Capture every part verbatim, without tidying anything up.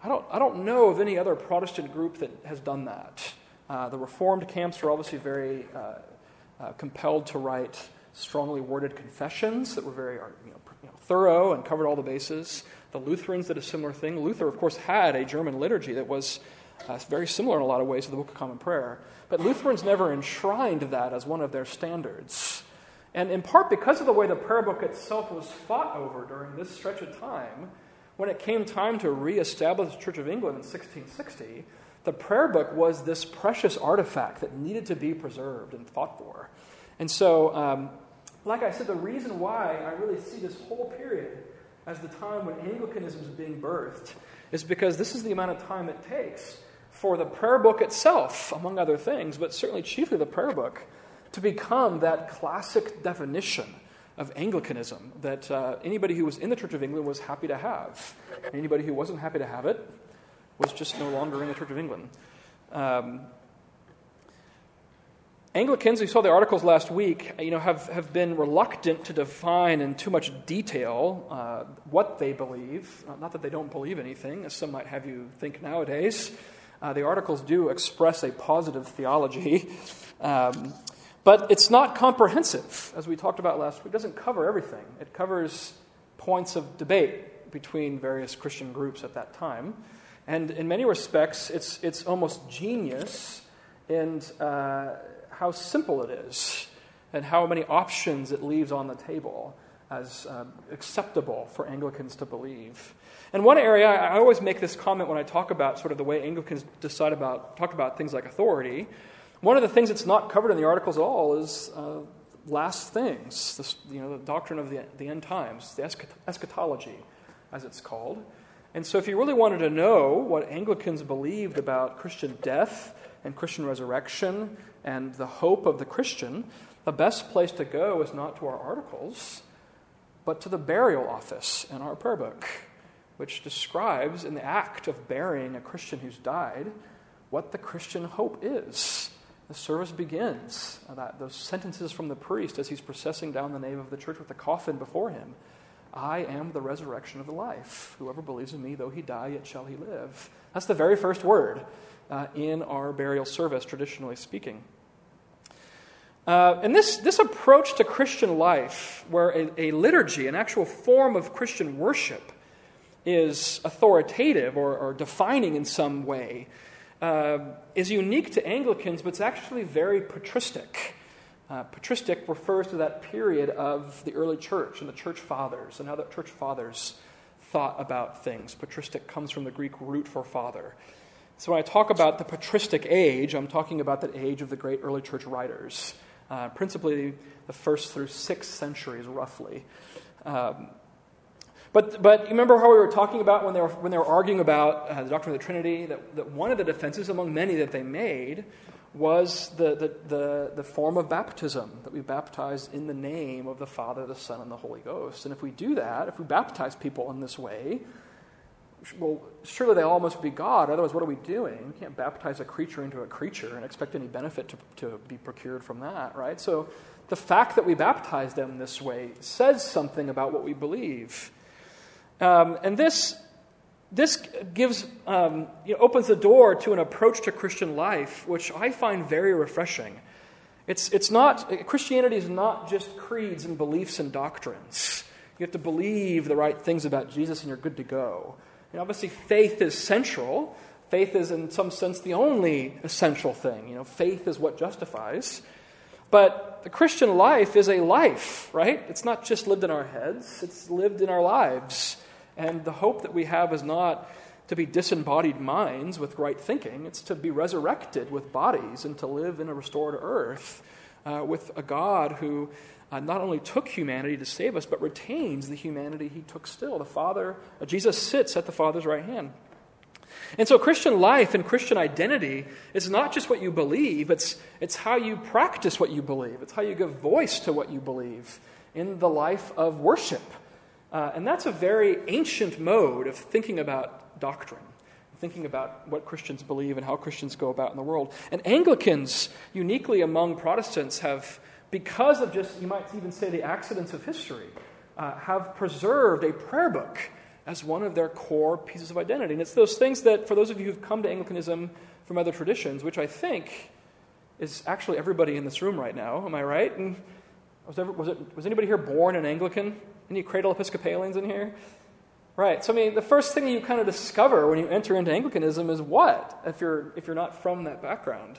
I don't, I don't know of any other Protestant group that has done that. Uh, the Reformed camps were obviously very uh, uh, compelled to write strongly worded confessions that were very you know, you know, thorough and covered all the bases. The Lutherans did a similar thing. Luther, of course, had a German liturgy that was uh, very similar in a lot of ways to the Book of Common Prayer. But Lutherans never enshrined that as one of their standards. And in part because of the way the prayer book itself was fought over during this stretch of time, when it came time to reestablish the Church of England in sixteen sixty, the prayer book was this precious artifact that needed to be preserved and fought for. And so, um, like I said, the reason why I really see this whole period as the time when Anglicanism is being birthed is because this is the amount of time it takes for the prayer book itself, among other things, but certainly chiefly the prayer book, to become that classic definition of Anglicanism that uh, anybody who was in the Church of England was happy to have. Anybody who wasn't happy to have it was just no longer in the Church of England. Um, Anglicans, we saw the articles last week, you know, have, have been reluctant to define in too much detail uh, what they believe. Not that they don't believe anything, as some might have you think nowadays. Uh, the articles do express a positive theology, um, but it's not comprehensive, as we talked about last week. It doesn't cover everything. It covers points of debate between various Christian groups at that time. And in many respects, it's it's almost genius in uh, how simple it is and how many options it leaves on the table as uh, acceptable for Anglicans to believe. And one area, I always make this comment when I talk about sort of the way Anglicans decide about, talk about things like authority. One of the things that's not covered in the articles at all is uh, last things, this, you know, the doctrine of the, the end times, the eschatology, as it's called. And so if you really wanted to know what Anglicans believed about Christian death and Christian resurrection and the hope of the Christian, the best place to go is not to our articles, but to the burial office in our prayer book, which describes in the act of burying a Christian who's died what the Christian hope is. The service begins, that, those sentences from the priest as he's processing down the nave of the church with the coffin before him. I am the resurrection of the life. Whoever believes in me, though he die, yet shall he live. That's the very first word uh, in our burial service, traditionally speaking. Uh, and this, this approach to Christian life, where a, a liturgy, an actual form of Christian worship, is authoritative or, or defining in some way, uh, is unique to Anglicans, but it's actually very patristic. Uh, patristic refers to that period of the early church and the church fathers and how the church fathers thought about things. Patristic comes from the Greek root for father. So when I talk about the patristic age, I'm talking about the age of the great early church writers, uh, principally the first through sixth centuries, roughly. Um, but but you remember how we were talking about when they were when they were arguing about uh, the doctrine of the Trinity, that, that one of the defenses among many that they made was the, the, the, the form of baptism, that we baptize in the name of the Father, the Son, and the Holy Ghost. And if we do that, if we baptize people in this way, well, surely they all must be God. Otherwise, what are we doing? We can't baptize a creature into a creature and expect any benefit to, to be procured from that, right? So the fact that we baptize them this way says something about what we believe. Um, and this... This gives, um, you know, opens the door to an approach to Christian life, which I find very refreshing. It's it's not Christianity is not just creeds and beliefs and doctrines. You have to believe the right things about Jesus, and you're good to go. And obviously, faith is central. Faith is, in some sense, the only essential thing. You know, faith is what justifies. But the Christian life is a life, right? It's not just lived in our heads; it's lived in our lives. And the hope that we have is not to be disembodied minds with right thinking. It's to be resurrected with bodies and to live in a restored earth uh, with a God who uh, not only took humanity to save us, but retains the humanity he took still. The Father, uh, Jesus sits at the Father's right hand. And so Christian life and Christian identity is not just what you believe, it's, it's how you practice what you believe. It's how you give voice to what you believe in the life of worship. Uh, and that's a very ancient mode of thinking about doctrine, thinking about what Christians believe and how Christians go about in the world. And Anglicans, uniquely among Protestants, have, because of just, you might even say, the accidents of history, uh, have preserved a prayer book as one of their core pieces of identity. And it's those things that, for those of you who've come to Anglicanism from other traditions, which I think is actually everybody in this room right now, am I right? And was, ever, was, it, was anybody here born an Anglican? Any cradle Episcopalians in here? Right. So, I mean, the first thing you kind of discover when you enter into Anglicanism is what, if you're if you're not from that background?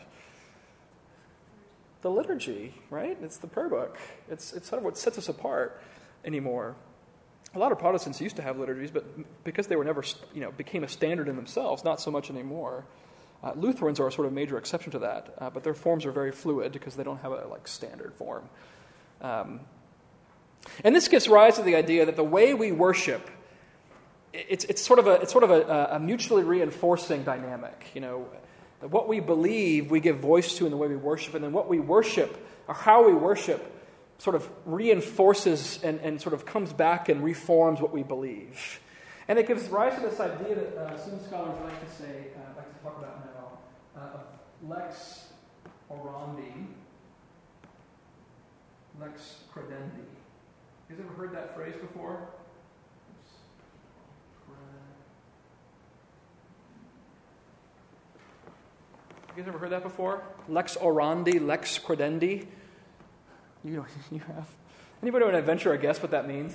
The liturgy, right? It's the prayer book. It's it's sort of what sets us apart anymore. A lot of Protestants used to have liturgies, but because they were never, you know, became a standard in themselves, not so much anymore. Uh, Lutherans are a sort of major exception to that, uh, but their forms are very fluid because they don't have a like standard form. Um, and this gives rise to the idea that the way we worship, it's it's sort of a it's sort of a, a mutually reinforcing dynamic. You know, what we believe we give voice to in the way we worship, and then what we worship or how we worship sort of reinforces and, and sort of comes back and reforms what we believe. And it gives rise to this idea that uh, some scholars like to say, uh, like to talk about now, uh, of lex orandi, lex credendi. You guys ever heard that phrase before? You guys ever heard that before? Lex orandi, lex credendi. You know, you have. Anybody want to venture a guess what that means?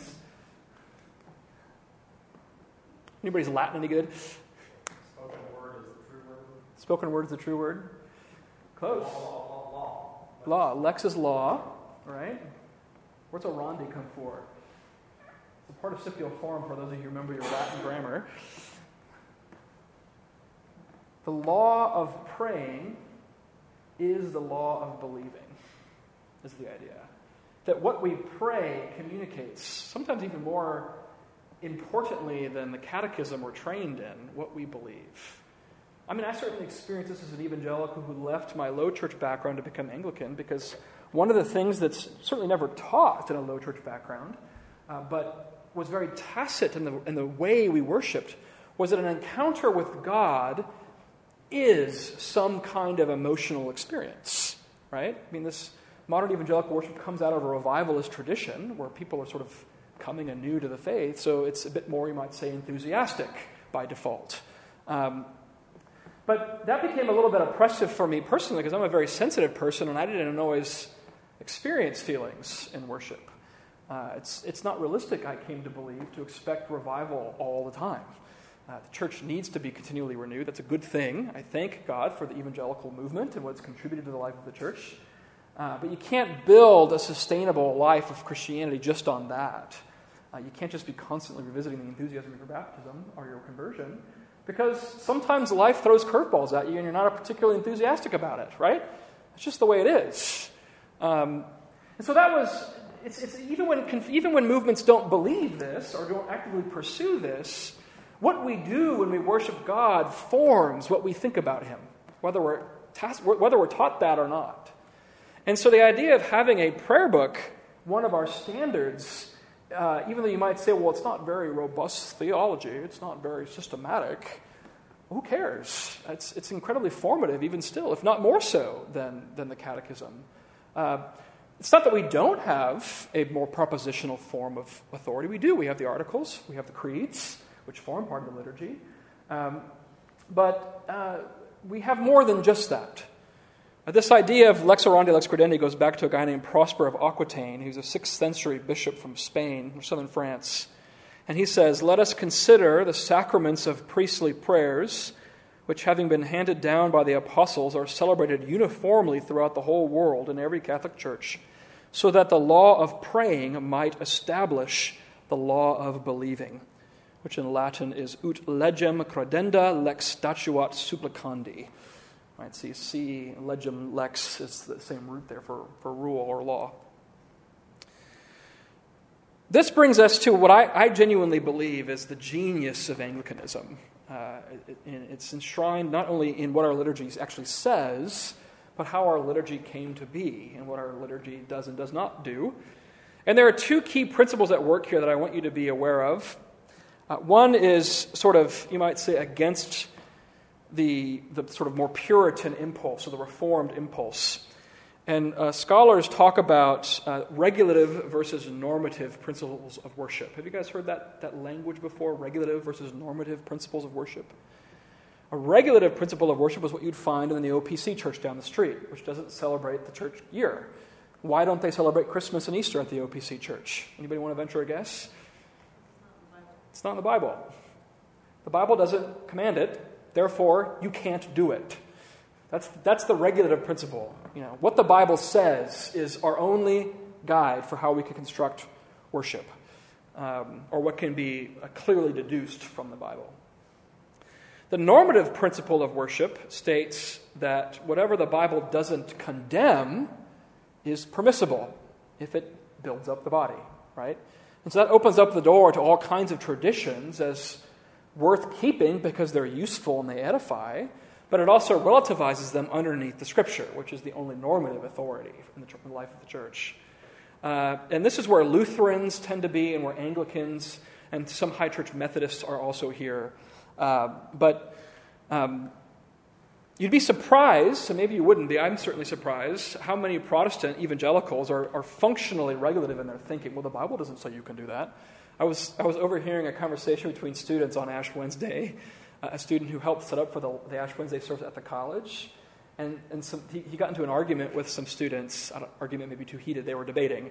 Anybody's Latin any good? Spoken word is the true word. Spoken word is the true word. Close. Law, law, Law. law. Lex is law, right? Where's orandi come for? It's a participial form for those of you who remember your Latin grammar. The law of praying is the law of believing, is the idea. That what we pray communicates, sometimes even more importantly than the catechism we're trained in, what we believe. I mean, I certainly experienced this as an evangelical who left my low church background to become Anglican, because one of the things that's certainly never taught in a low church background, uh, but was very tacit in the, in the way we worshipped, was that an encounter with God is some kind of emotional experience, right? I mean, this modern evangelical worship comes out of a revivalist tradition where people are sort of coming anew to the faith, so it's a bit more, you might say, enthusiastic by default. Um, but that became a little bit oppressive for me personally because I'm a very sensitive person and I didn't always experience feelings in worship. Uh, it's, it's not realistic, I came to believe, to expect revival all the time. Uh, the church needs to be continually renewed. That's a good thing. I thank God for the evangelical movement and what's contributed to the life of the church. Uh, but you can't build a sustainable life of Christianity just on that. Uh, you can't just be constantly revisiting the enthusiasm of your baptism or your conversion, because sometimes life throws curveballs at you and you're not particularly enthusiastic about it, right? It's just the way it is. Um, and so that was, it's, it's even when even when movements don't believe this or don't actively pursue this, what we do when we worship God forms what we think about Him, whether we're tasked, whether we're taught that or not. And so the idea of having a prayer book, one of our standards, uh, even though you might say, well, it's not very robust theology, it's not very systematic, who cares? It's, it's incredibly formative even still, if not more so than, than the catechism. Uh, it's not that we don't have a more propositional form of authority. We do. We have the articles, we have the creeds, which form part of the liturgy. Um, but uh, we have more than just that. Uh, this idea of lex orandi, lex credendi goes back to a guy named Prosper of Aquitaine. He was a sixth century bishop from Spain, from southern France. And he says, "Let us consider the sacraments of priestly prayers, which having been handed down by the apostles are celebrated uniformly throughout the whole world in every Catholic church, so that the law of praying might establish the law of believing," which in Latin is ut legem credenda lex statuat supplicandi. Right, so you see legem lex is the same root there for, for rule or law. This brings us to what I, I genuinely believe is the genius of Anglicanism. Uh, it, it's enshrined not only in what our liturgy actually says, but how our liturgy came to be and what our liturgy does and does not do. And there are two key principles at work here that I want you to be aware of. Uh, one is sort of, you might say, against the, the sort of more Puritan impulse or the Reformed impulse. And uh, scholars talk about uh, regulative versus normative principles of worship. Have you guys heard that, that language before? Regulative versus normative principles of worship? A regulative principle of worship is what you'd find in the O P C church down the street, which doesn't celebrate the church year. Why don't they celebrate Christmas and Easter at the O P C church? Anybody want to venture a guess? It's not in the Bible. The Bible doesn't command it, therefore you can't do it. That's that's the regulative principle. You know, what the Bible says is our only guide for how we can construct worship, um, or what can be uh, clearly deduced from the Bible. The normative principle of worship states that whatever the Bible doesn't condemn is permissible if it builds up the body, right? And so that opens up the door to all kinds of traditions as worth keeping because they're useful and they edify, but it also relativizes them underneath the Scripture, which is the only normative authority in the, in the life of the church. Uh, and this is where Lutherans tend to be and where Anglicans and some high church Methodists are also here. Uh, but um, you'd be surprised, so maybe you wouldn't be, I'm certainly surprised, how many Protestant evangelicals are, are functionally regulative in their thinking. Well, the Bible doesn't say you can do that. I was I was overhearing a conversation between students on Ash Wednesday, uh, a student who helped set up for the, the Ash Wednesday service at the college, and, and some, he, he got into an argument with some students, an argument maybe too heated, they were debating,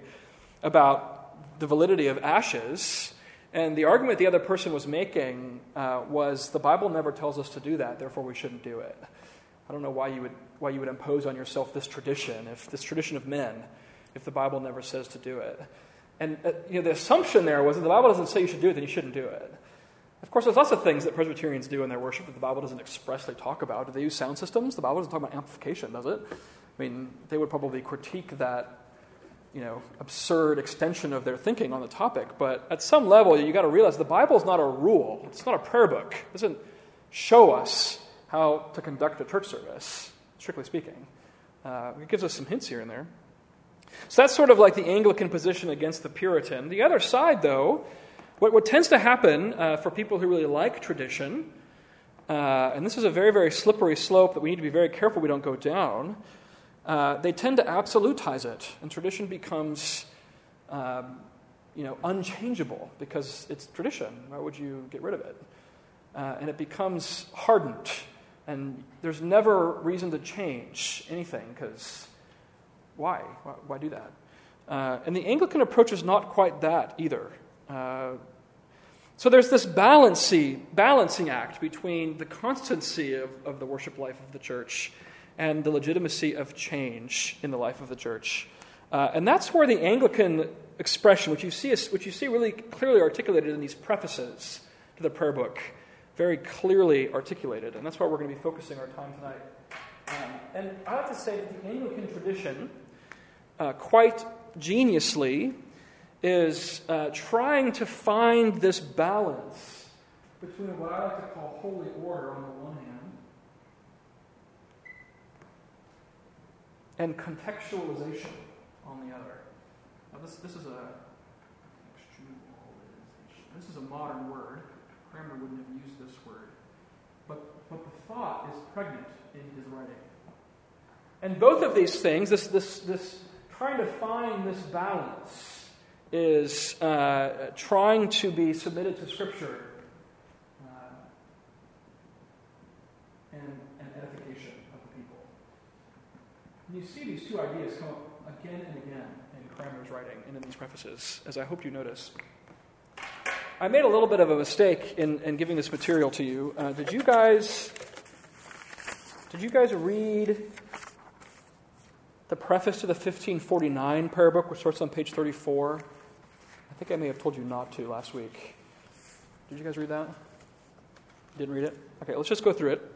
about the validity of ashes. And the argument the other person was making uh, was the Bible never tells us to do that, therefore we shouldn't do it. I don't know why you would why you would impose on yourself this tradition, if this tradition of men, if the Bible never says to do it. And uh, you know, the assumption there was that the Bible doesn't say you should do it, then you shouldn't do it. Of course, there's lots of things that Presbyterians do in their worship that the Bible doesn't expressly talk about. Do they use sound systems? The Bible doesn't talk about amplification, does it? I mean, they would probably critique that, you know, absurd extension of their thinking on the topic. But at some level, you got to realize the Bible is not a rule. It's not a prayer book. It doesn't show us how to conduct a church service, strictly speaking. Uh, it gives us some hints here and there. So that's sort of like the Anglican position against the Puritan. The other side, though, what, what tends to happen uh, for people who really like tradition, uh, and this is a very, very slippery slope that we need to be very careful we don't go down, uh, they tend to absolutize it, and tradition becomes um, you know, unchangeable because it's tradition. Why would you get rid of it? Uh, and it becomes hardened, and there's never reason to change anything because why? why? Why do that? Uh, and the Anglican approach is not quite that either. Uh, so there's this balancing, balancing act between the constancy of, of the worship life of the church and the legitimacy of change in the life of the church. Uh, and that's where the Anglican expression, which you see is, which you see really clearly articulated in these prefaces to the prayer book, very clearly articulated. And that's where we're going to be focusing our time tonight. Um, and I have to say that the Anglican tradition, uh, quite geniusly, is uh, trying to find this balance between what I like to call holy order on the one hand and contextualization on the other. Now this this is a this is a modern word. Cranmer wouldn't have used this word, but but the thought is pregnant in his writing. And both of these things, this this this trying to find this balance, is uh, trying to be submitted to Scripture uh, and, and edification of the people. And you see these two ideas come up again and again in Cranmer's writing and in these prefaces, as I hope you notice. I made a little bit of a mistake in, in giving this material to you. Uh, did you guys did you guys read the preface to the fifteen forty-nine prayer book, which starts on page thirty-four? I think I may have told you not to last week. Did you guys read that? Didn't read it? Okay, let's just go through it.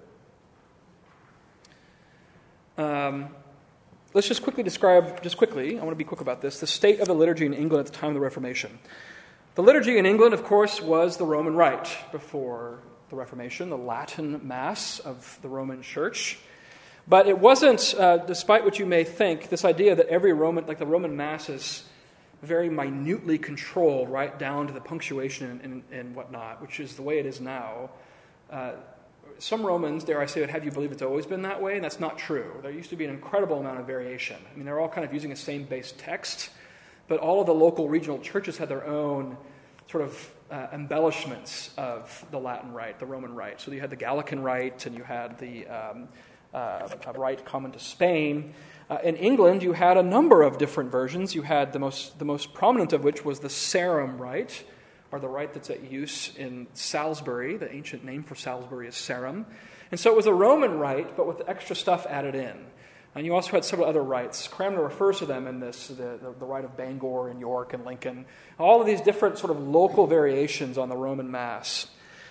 Um, let's just quickly describe, just quickly, I want to be quick about this, the state of the liturgy in England at the time of the Reformation. The liturgy in England, of course, was the Roman Rite before the Reformation, the Latin Mass of the Roman Church. But it wasn't, uh, despite what you may think, this idea that every Roman, like the Roman Mass is very minutely controlled right down to the punctuation and, and, and whatnot, which is the way it is now. Uh, some Romans, dare I say, would have you believe it's always been that way, and that's not true. There used to be an incredible amount of variation. I mean, they're all kind of using the same base text, but all of the local regional churches had their own sort of uh, embellishments of the Latin Rite, the Roman Rite. So you had the Gallican Rite, and you had the um, uh, Rite common to Spain. Uh, in England, you had a number of different versions. You had the most the most prominent of which was the Sarum Rite, or the rite that's at use in Salisbury. The ancient name for Salisbury is Sarum. And so it was a Roman rite, but with extra stuff added in. And you also had several other rites. Cranmer refers to them in this, the, the, the rite of Bangor and York and Lincoln. All of these different sort of local variations on the Roman Mass.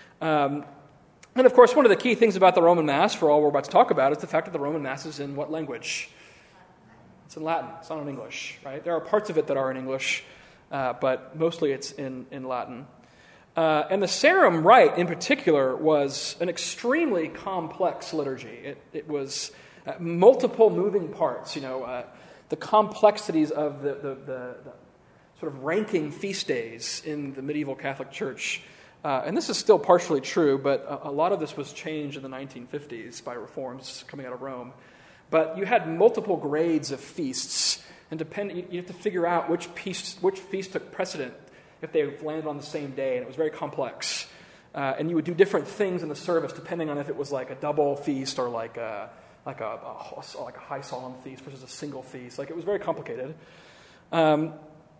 Um, and of course, one of the key things about the Roman Mass, for all we're about to talk about, is the fact that the Roman Mass is in what language? It's in Latin. It's not in English, right? There are parts of it that are in English, Uh, but mostly it's in, in Latin. Uh, and the Sarum Rite, in particular, was an extremely complex liturgy. It, it was uh, multiple moving parts, you know, uh, the complexities of the, the, the, the sort of ranking feast days in the medieval Catholic Church. Uh, and this is still partially true, but a, a lot of this was changed in the nineteen fifties by reforms coming out of Rome. But you had multiple grades of feasts. And depend, you have to figure out which feast, which feast took precedent if they landed on the same day, and it was very complex. Uh, and you would do different things in the service depending on if it was like a double feast or like a like a, a like a high solemn feast versus a single feast. Like it was very complicated. Um,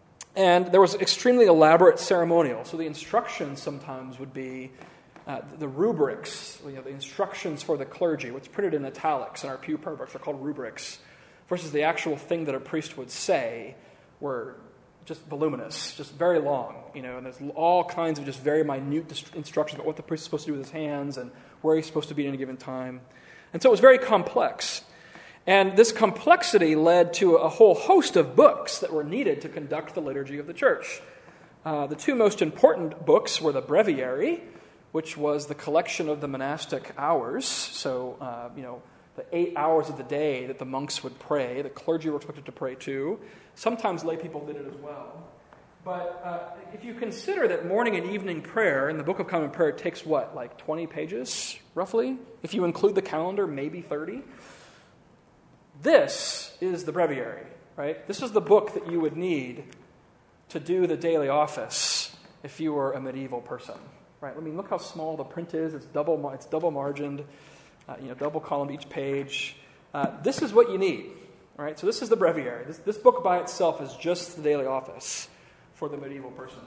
and there was extremely elaborate ceremonial. So the instructions sometimes would be uh, the rubrics, you know, the instructions for the clergy, what's printed in italics in our Pew prayer books are called rubrics, versus the actual thing that a priest would say were just voluminous, just very long, you know, and there's all kinds of just very minute instructions about what the priest is supposed to do with his hands and where he's supposed to be at any given time. And so it was very complex. And this complexity led to a whole host of books that were needed to conduct the liturgy of the church. Uh, the two most important books were the Breviary, which was the collection of the monastic hours, so, uh, you know, the eight hours of the day that the monks would pray. The clergy were expected to pray too. Sometimes lay people did it as well. But uh, if you consider that morning and evening prayer in the Book of Common Prayer takes what, like twenty pages, roughly? If you include the calendar, maybe thirty. This is the Breviary, right? This is the book that you would need to do the daily office if you were a medieval person, right? I mean, look how small the print is. It's double, it's double margined. Uh, you know, double column each page. Uh, this is what you need, all right? So this is the Breviary. This, this book by itself is just the daily office for the medieval person.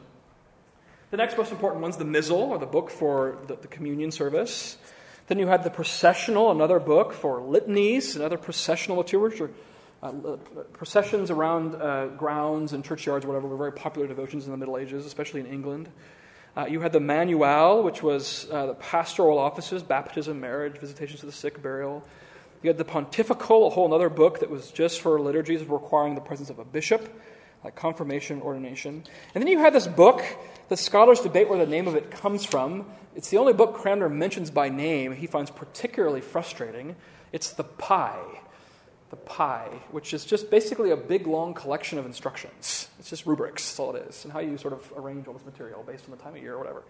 The next most important one's the Missal, or the book for the, the communion service. Then you had the Processional, another book for litanies, another processional material, which are uh, processions around uh, grounds and churchyards, whatever, were very popular devotions in the Middle Ages, especially in England. Uh, you had the Manual, which was uh, the pastoral offices, baptism, marriage, visitations to the sick, burial. You had the Pontifical, a whole other book that was just for liturgies requiring the presence of a bishop, like confirmation, ordination. And then you had this book that scholars debate where the name of it comes from. It's the only book Cranmer mentions by name he finds particularly frustrating. It's the Pie. The Pie, which is just basically a big, long collection of instructions. It's just rubrics, that's all it is, and how you sort of arrange all this material based on the time of year or whatever.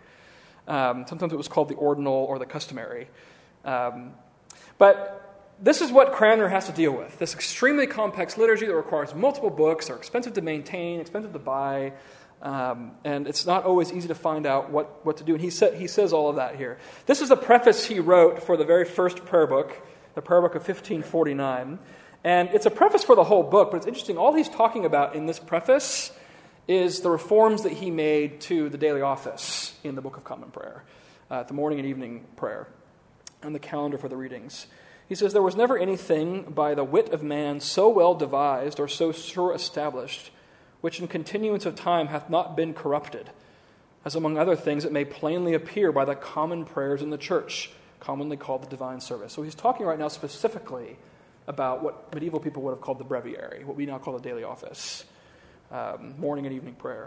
Um, sometimes it was called the ordinal or the customary. Um, but this is what Cranmer has to deal with, this extremely complex liturgy that requires multiple books, are expensive to maintain, expensive to buy, um, and it's not always easy to find out what, what to do. And he, sa- he says all of that here. This is the preface he wrote for the very first prayer book, the prayer book of fifteen forty-nine. And it's a preface for the whole book, but it's interesting. All he's talking about in this preface is the reforms that he made to the daily office in the Book of Common Prayer, uh, the morning and evening prayer, and the calendar for the readings. He says, "There was never anything by the wit of man so well devised or so sure established, which in continuance of time hath not been corrupted, as among other things it may plainly appear by the common prayers in the church, commonly called the divine service." So he's talking right now specifically about what medieval people would have called the Breviary, what we now call the daily office, um, morning and evening prayer.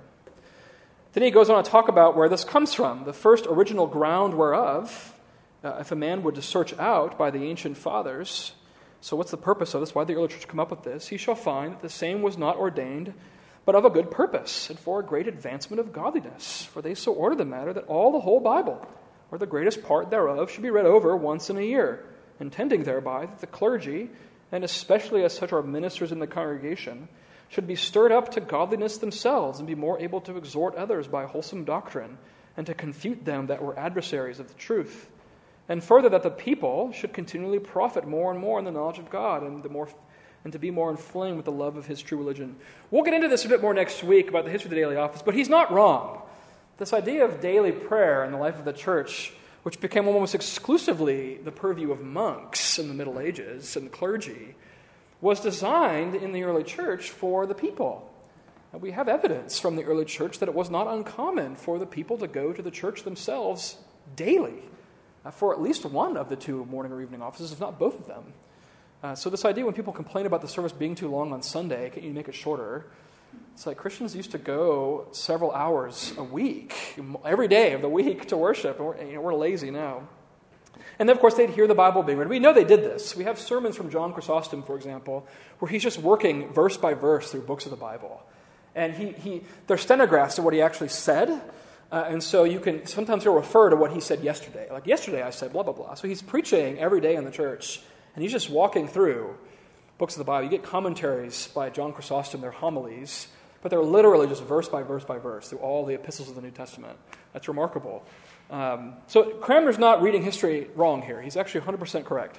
Then he goes on to talk about where this comes from, the first original ground whereof, uh, if a man would to search out by the ancient fathers, so what's the purpose of this? Why did the early church come up with this? He shall find that the same was not ordained, but of a good purpose, and for a great advancement of godliness. For they so order the matter that all the whole Bible, or the greatest part thereof, should be read over once in a year, intending thereby that the clergy, and especially as such are ministers in the congregation, should be stirred up to godliness themselves and be more able to exhort others by wholesome doctrine and to confute them that were adversaries of the truth. And further, that the people should continually profit more and more in the knowledge of God and the more and to be more inflamed with the love of his true religion. We'll get into this a bit more next week about the history of the daily office, but he's not wrong. This idea of daily prayer in the life of the church, which became almost exclusively the purview of monks in the Middle Ages and the clergy, was designed in the early church for the people. And we have evidence from the early church that it was not uncommon for the people to go to the church themselves daily uh, for at least one of the two morning or evening offices, if not both of them. Uh, so this idea when people complain about the service being too long on Sunday, can you make it shorter? It's like Christians used to go several hours a week, every day of the week to worship. And we're, you know, we're lazy now. And then, of course, they'd hear the Bible being read. We know they did this. We have sermons from John Chrysostom, for example, where he's just working verse by verse through books of the Bible. And he, he they're stenographs of what he actually said. Uh, and so you can, sometimes he'll refer to what he said yesterday. Like, yesterday I said blah, blah, blah. So he's preaching every day in the church. And he's just walking through books of the Bible. You get commentaries by John Chrysostom, they're homilies, but they're literally just verse by verse by verse through all the epistles of the New Testament. That's remarkable. Um, so Cranmer's not reading history wrong here. He's actually one hundred percent correct.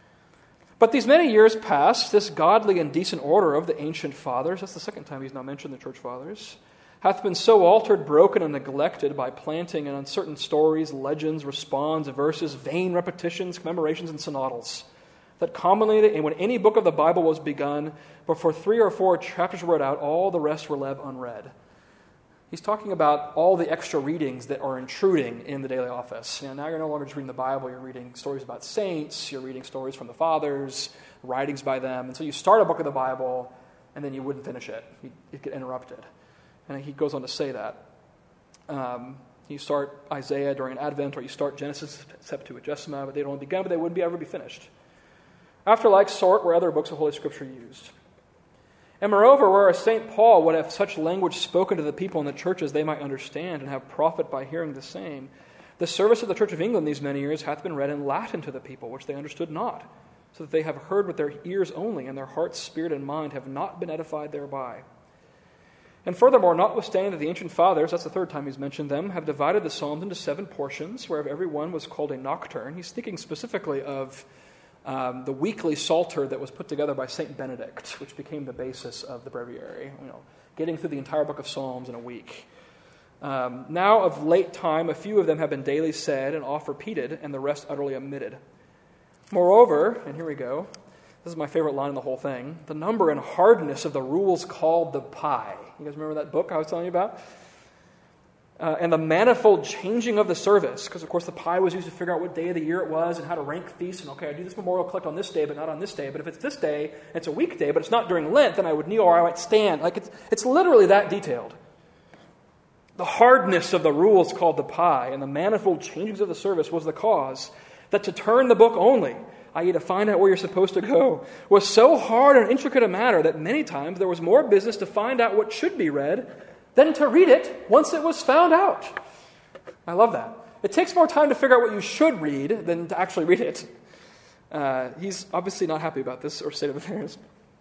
But these many years past, this godly and decent order of the ancient fathers, that's the second time he's now mentioned the church fathers, hath been so altered, broken, and neglected by planting in uncertain stories, legends, responds, verses, vain repetitions, commemorations, and synodals, that commonly, when any book of the Bible was begun, before three or four chapters were read out, all the rest were left unread. He's talking about all the extra readings that are intruding in the daily office. You know, now you're no longer just reading the Bible, you're reading stories about saints, you're reading stories from the fathers, writings by them. And so you start a book of the Bible, and then you wouldn't finish it. You'd get interrupted. And he goes on to say that. Um, you start Isaiah during Advent, or you start Genesis, Septuagesima, but they'd only begun, but they wouldn't be, ever be finished. After like sort were other books of Holy Scripture used. And moreover, whereas Saint Paul would have such language spoken to the people in the churches they might understand and have profit by hearing the same, the service of the Church of England these many years hath been read in Latin to the people, which they understood not, so that they have heard with their ears only, and their hearts, spirit, and mind have not been edified thereby. And furthermore, notwithstanding that the ancient fathers, that's the third time he's mentioned them, have divided the Psalms into seven portions, whereof every one was called a nocturne. He's thinking specifically of Um, the weekly psalter that was put together by Saint Benedict, which became the basis of the breviary, you know, getting through the entire book of Psalms in a week. Um, now, of late time, a few of them have been daily said and oft repeated, and the rest utterly omitted. Moreover, and here we go, this is my favorite line in the whole thing, the number and hardness of the rules called the pie. You guys remember that book I was telling you about? Uh, and the manifold changing of the service, because of course the pie was used to figure out what day of the year it was and how to rank feasts, and okay, I do this memorial collect on this day, but not on this day, but if it's this day, it's a weekday, but it's not during Lent, then I would kneel or I might stand. Like it's, it's literally that detailed. The hardness of the rules called the pie and the manifold changings of the service was the cause that to turn the book only, that is to find out where you're supposed to go, was so hard and intricate a matter that many times there was more business to find out what should be read than to read it once it was found out. I love that. It takes more time to figure out what you should read than to actually read it. Uh, he's obviously not happy about this or state of affairs.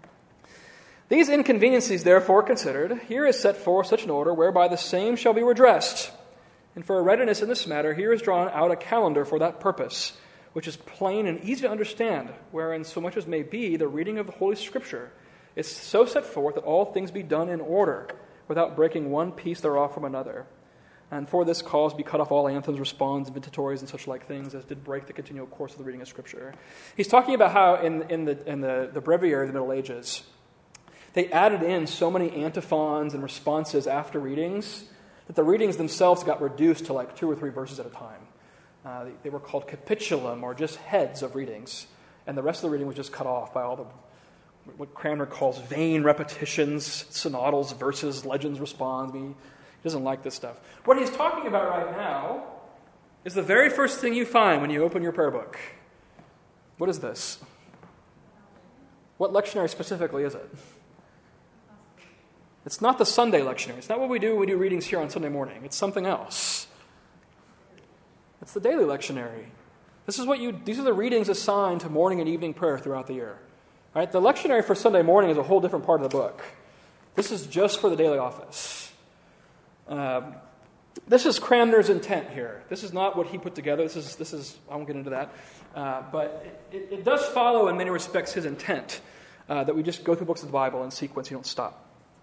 These inconveniencies, therefore, considered, here is set forth such an order whereby the same shall be redressed. And for a readiness in this matter, here is drawn out a calendar for that purpose, which is plain and easy to understand, wherein so much as may be the reading of the Holy Scripture is so set forth that all things be done in order, without breaking one piece thereof from another. And for this cause be cut off all anthems, responds, invitatories, and such like things as did break the continual course of the reading of Scripture. He's talking about how in, in, the, in the, the breviary of the Middle Ages, they added in so many antiphons and responses after readings that the readings themselves got reduced to like two or three verses at a time. Uh, they, they were called capitulum, or just heads of readings. And the rest of the reading was just cut off by all the what Cranmer calls vain repetitions, synodals, verses, legends, responds. I mean, he doesn't like this stuff. What he's talking about right now is the very first thing you find when you open your prayer book. What is this? What lectionary specifically is it? It's not the Sunday lectionary. It's not what we do when we do readings here on Sunday morning. It's something else. It's the daily lectionary. This is what you. These are the readings assigned to morning and evening prayer throughout the year. Right? The lectionary for Sunday morning is a whole different part of the book. This is just for the daily office. Um, this is Cranmer's intent here. This is not what he put together. This is this is. I won't get into that. Uh, but it, it does follow in many respects his intent uh, that we just go through books of the Bible in sequence. You don't stop.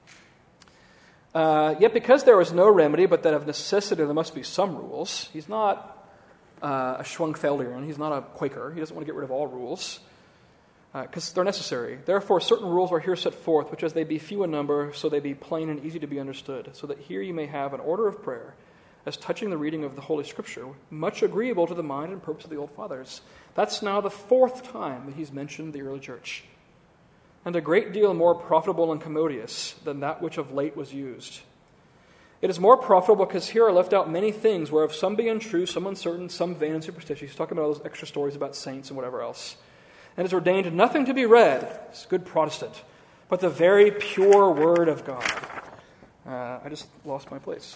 Uh, yet because there is no remedy, but that of necessity there must be some rules. He's not uh, a Schwungfeldian. He's not a Quaker. He doesn't want to get rid of all rules because uh, they're necessary. Therefore, certain rules are here set forth, which as they be few in number, so they be plain and easy to be understood, so that here you may have an order of prayer as touching the reading of the Holy Scripture, much agreeable to the mind and purpose of the old fathers. That's now the fourth time that he's mentioned the early church, and a great deal more profitable and commodious than that which of late was used. It is more profitable because here are left out many things, whereof some be untrue, some uncertain, some vain and superstitious. He's talking about all those extra stories about saints and whatever else. And is ordained nothing to be read, it's good Protestant, but the very pure Word of God. Uh, I just lost my place.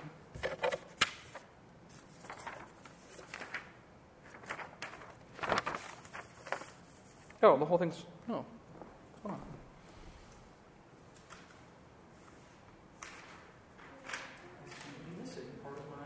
Oh, the whole thing's... No. Hold on. I'm missing part of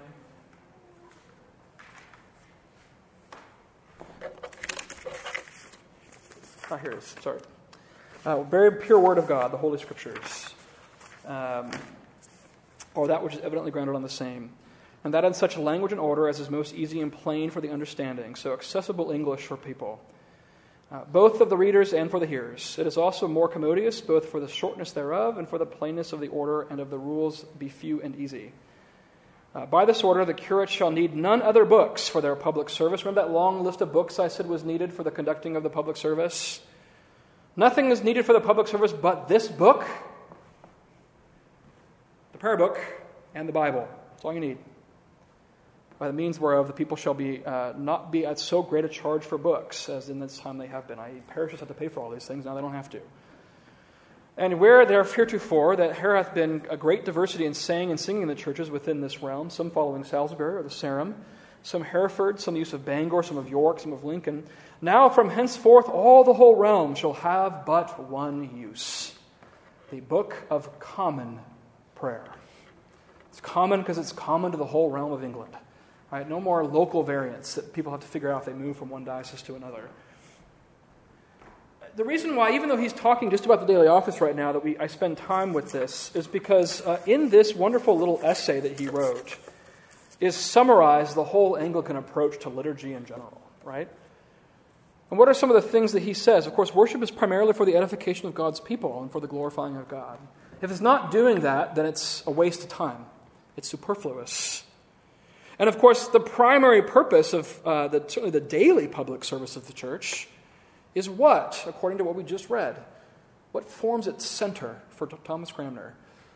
my... Ah, here it is. Sorry. Uh, very pure Word of God, the Holy Scriptures. Um, or that which is evidently grounded on the same. And that in such language and order as is most easy and plain for the understanding, so accessible English for people. Uh, both of the readers and for the hearers. It is also more commodious, both for the shortness thereof and for the plainness of the order and of the rules be few and easy. Uh, by this order, the curate shall need none other books for their public service. Remember that long list of books I said was needed for the conducting of the public service? Nothing is needed for the public service but this book, the prayer book, and the Bible. That's all you need. By the means whereof the people shall be uh, not be at so great a charge for books as in this time they have been. that is, parishes have to pay for all these things, now they don't have to. And where there heretofore that here hath been a great diversity in saying and singing in the churches within this realm, some following Salisbury or the Sarum, some Hereford, some the use of Bangor, some of York, some of Lincoln. Now from henceforth all the whole realm shall have but one use, the Book of Common Prayer. It's common because it's common to the whole realm of England. Right, no more local variants that people have to figure out if they move from one diocese to another. The reason why, even though he's talking just about the daily office right now, that we I spend time with this is because uh, in this wonderful little essay that he wrote is summarized the whole Anglican approach to liturgy in general, right? And what are some of the things that he says? Of course, worship is primarily for the edification of God's people and for the glorifying of God. If it's not doing that, then it's a waste of time. It's superfluous. And of course, the primary purpose of uh, the, certainly the daily public service of the church is what, according to what we just read? What forms its center for Thomas Cranmer?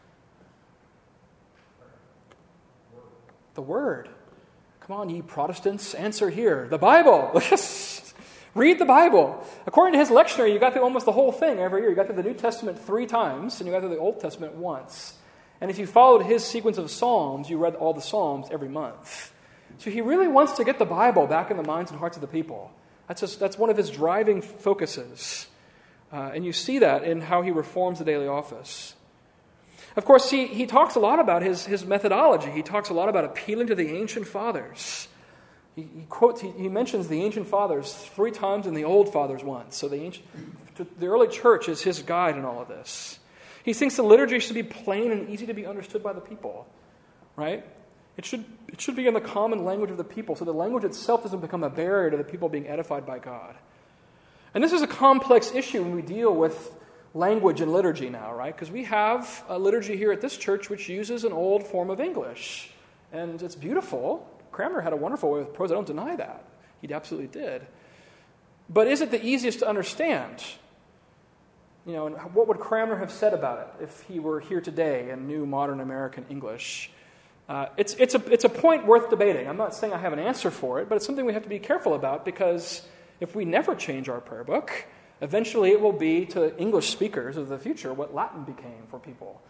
The Word. Come on, ye Protestants, answer here. The Bible. Read the Bible. According to his lectionary, you got through almost the whole thing every year. You got through the New Testament three times, and you got through the Old Testament once. And if you followed his sequence of Psalms, you read all the Psalms every month. So he really wants to get the Bible back in the minds and hearts of the people. That's just, that's one of his driving focuses. Uh, and you see that in how he reforms the daily office. Of course, he, he talks a lot about his, his methodology. He talks a lot about appealing to the ancient fathers. He, he quotes, he, he mentions the ancient fathers three times and the old fathers once. So the ancient, the early church is his guide in all of this. He thinks the liturgy should be plain and easy to be understood by the people, right? It should, it should be in the common language of the people, so the language itself doesn't become a barrier to the people being edified by God. And this is a complex issue when we deal with language and liturgy now, right? Because we have a liturgy here at this church which uses an old form of English, and it's beautiful. Cranmer had a wonderful way with prose. I don't deny that. He absolutely did. But is it the easiest to understand? You know, and what would Cranmer have said about it if he were here today and knew modern American English? Uh, it's it's a it's a point worth debating. I'm not saying I have an answer for it, but it's something we have to be careful about because if we never change our prayer book, eventually it will be to English speakers of the future what Latin became for people.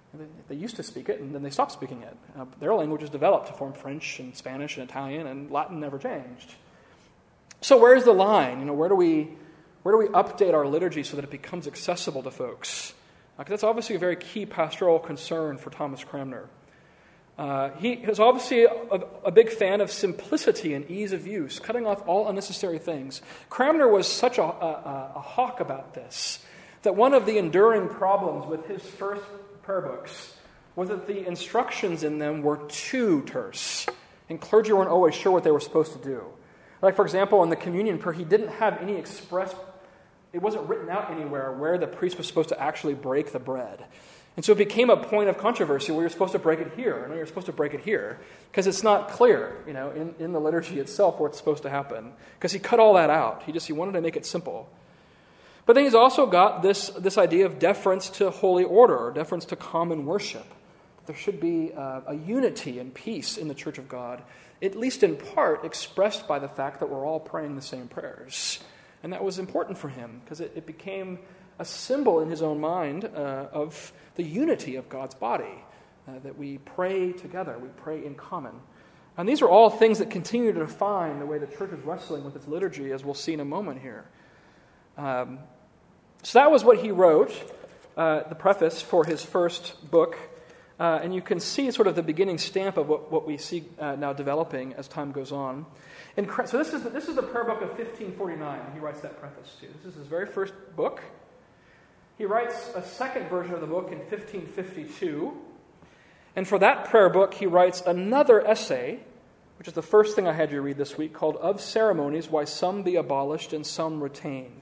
They, they used to speak it, and then they stopped speaking it. Uh, their languages developed to form French and Spanish and Italian, and Latin never changed. So where's the line? You know, where do we where do we update our liturgy so that it becomes accessible to folks? Because uh, that's obviously a very key pastoral concern for Thomas Cranmer. Uh, he is obviously a, a big fan of simplicity and ease of use, cutting off all unnecessary things. Cranmer was such a, a, a hawk about this that one of the enduring problems with his first prayer books was that the instructions in them were too terse, and clergy weren't always sure what they were supposed to do. Like, for example, in the communion prayer, he didn't have any express, it wasn't written out anywhere where the priest was supposed to actually break the bread. And so it became a point of controversy where you're supposed to break it here, and you're supposed to break it here, because it's not clear, you know, in, in the liturgy itself where it's supposed to happen. Because he cut all that out. He just he wanted to make it simple. But then he's also got this, this idea of deference to holy order, or deference to common worship. There should be uh, a unity and peace in the Church of God, at least in part expressed by the fact that we're all praying the same prayers. And that was important for him, because it, it became a symbol in his own mind uh, of the unity of God's body, uh, that we pray together, we pray in common. And these are all things that continue to define the way the church is wrestling with its liturgy, as we'll see in a moment here. Um, so that was what he wrote, uh, the preface for his first book. Uh, and you can see sort of the beginning stamp of what, what we see uh, now developing as time goes on. And so this is the, this is the prayer book of fifteen forty-nine, and he writes that preface to. This is his very first book. He writes a second version of the book in fifteen fifty-two. And for that prayer book, he writes another essay, which is the first thing I had you read this week, called Of Ceremonies, Why Some Be Abolished and Some Retained.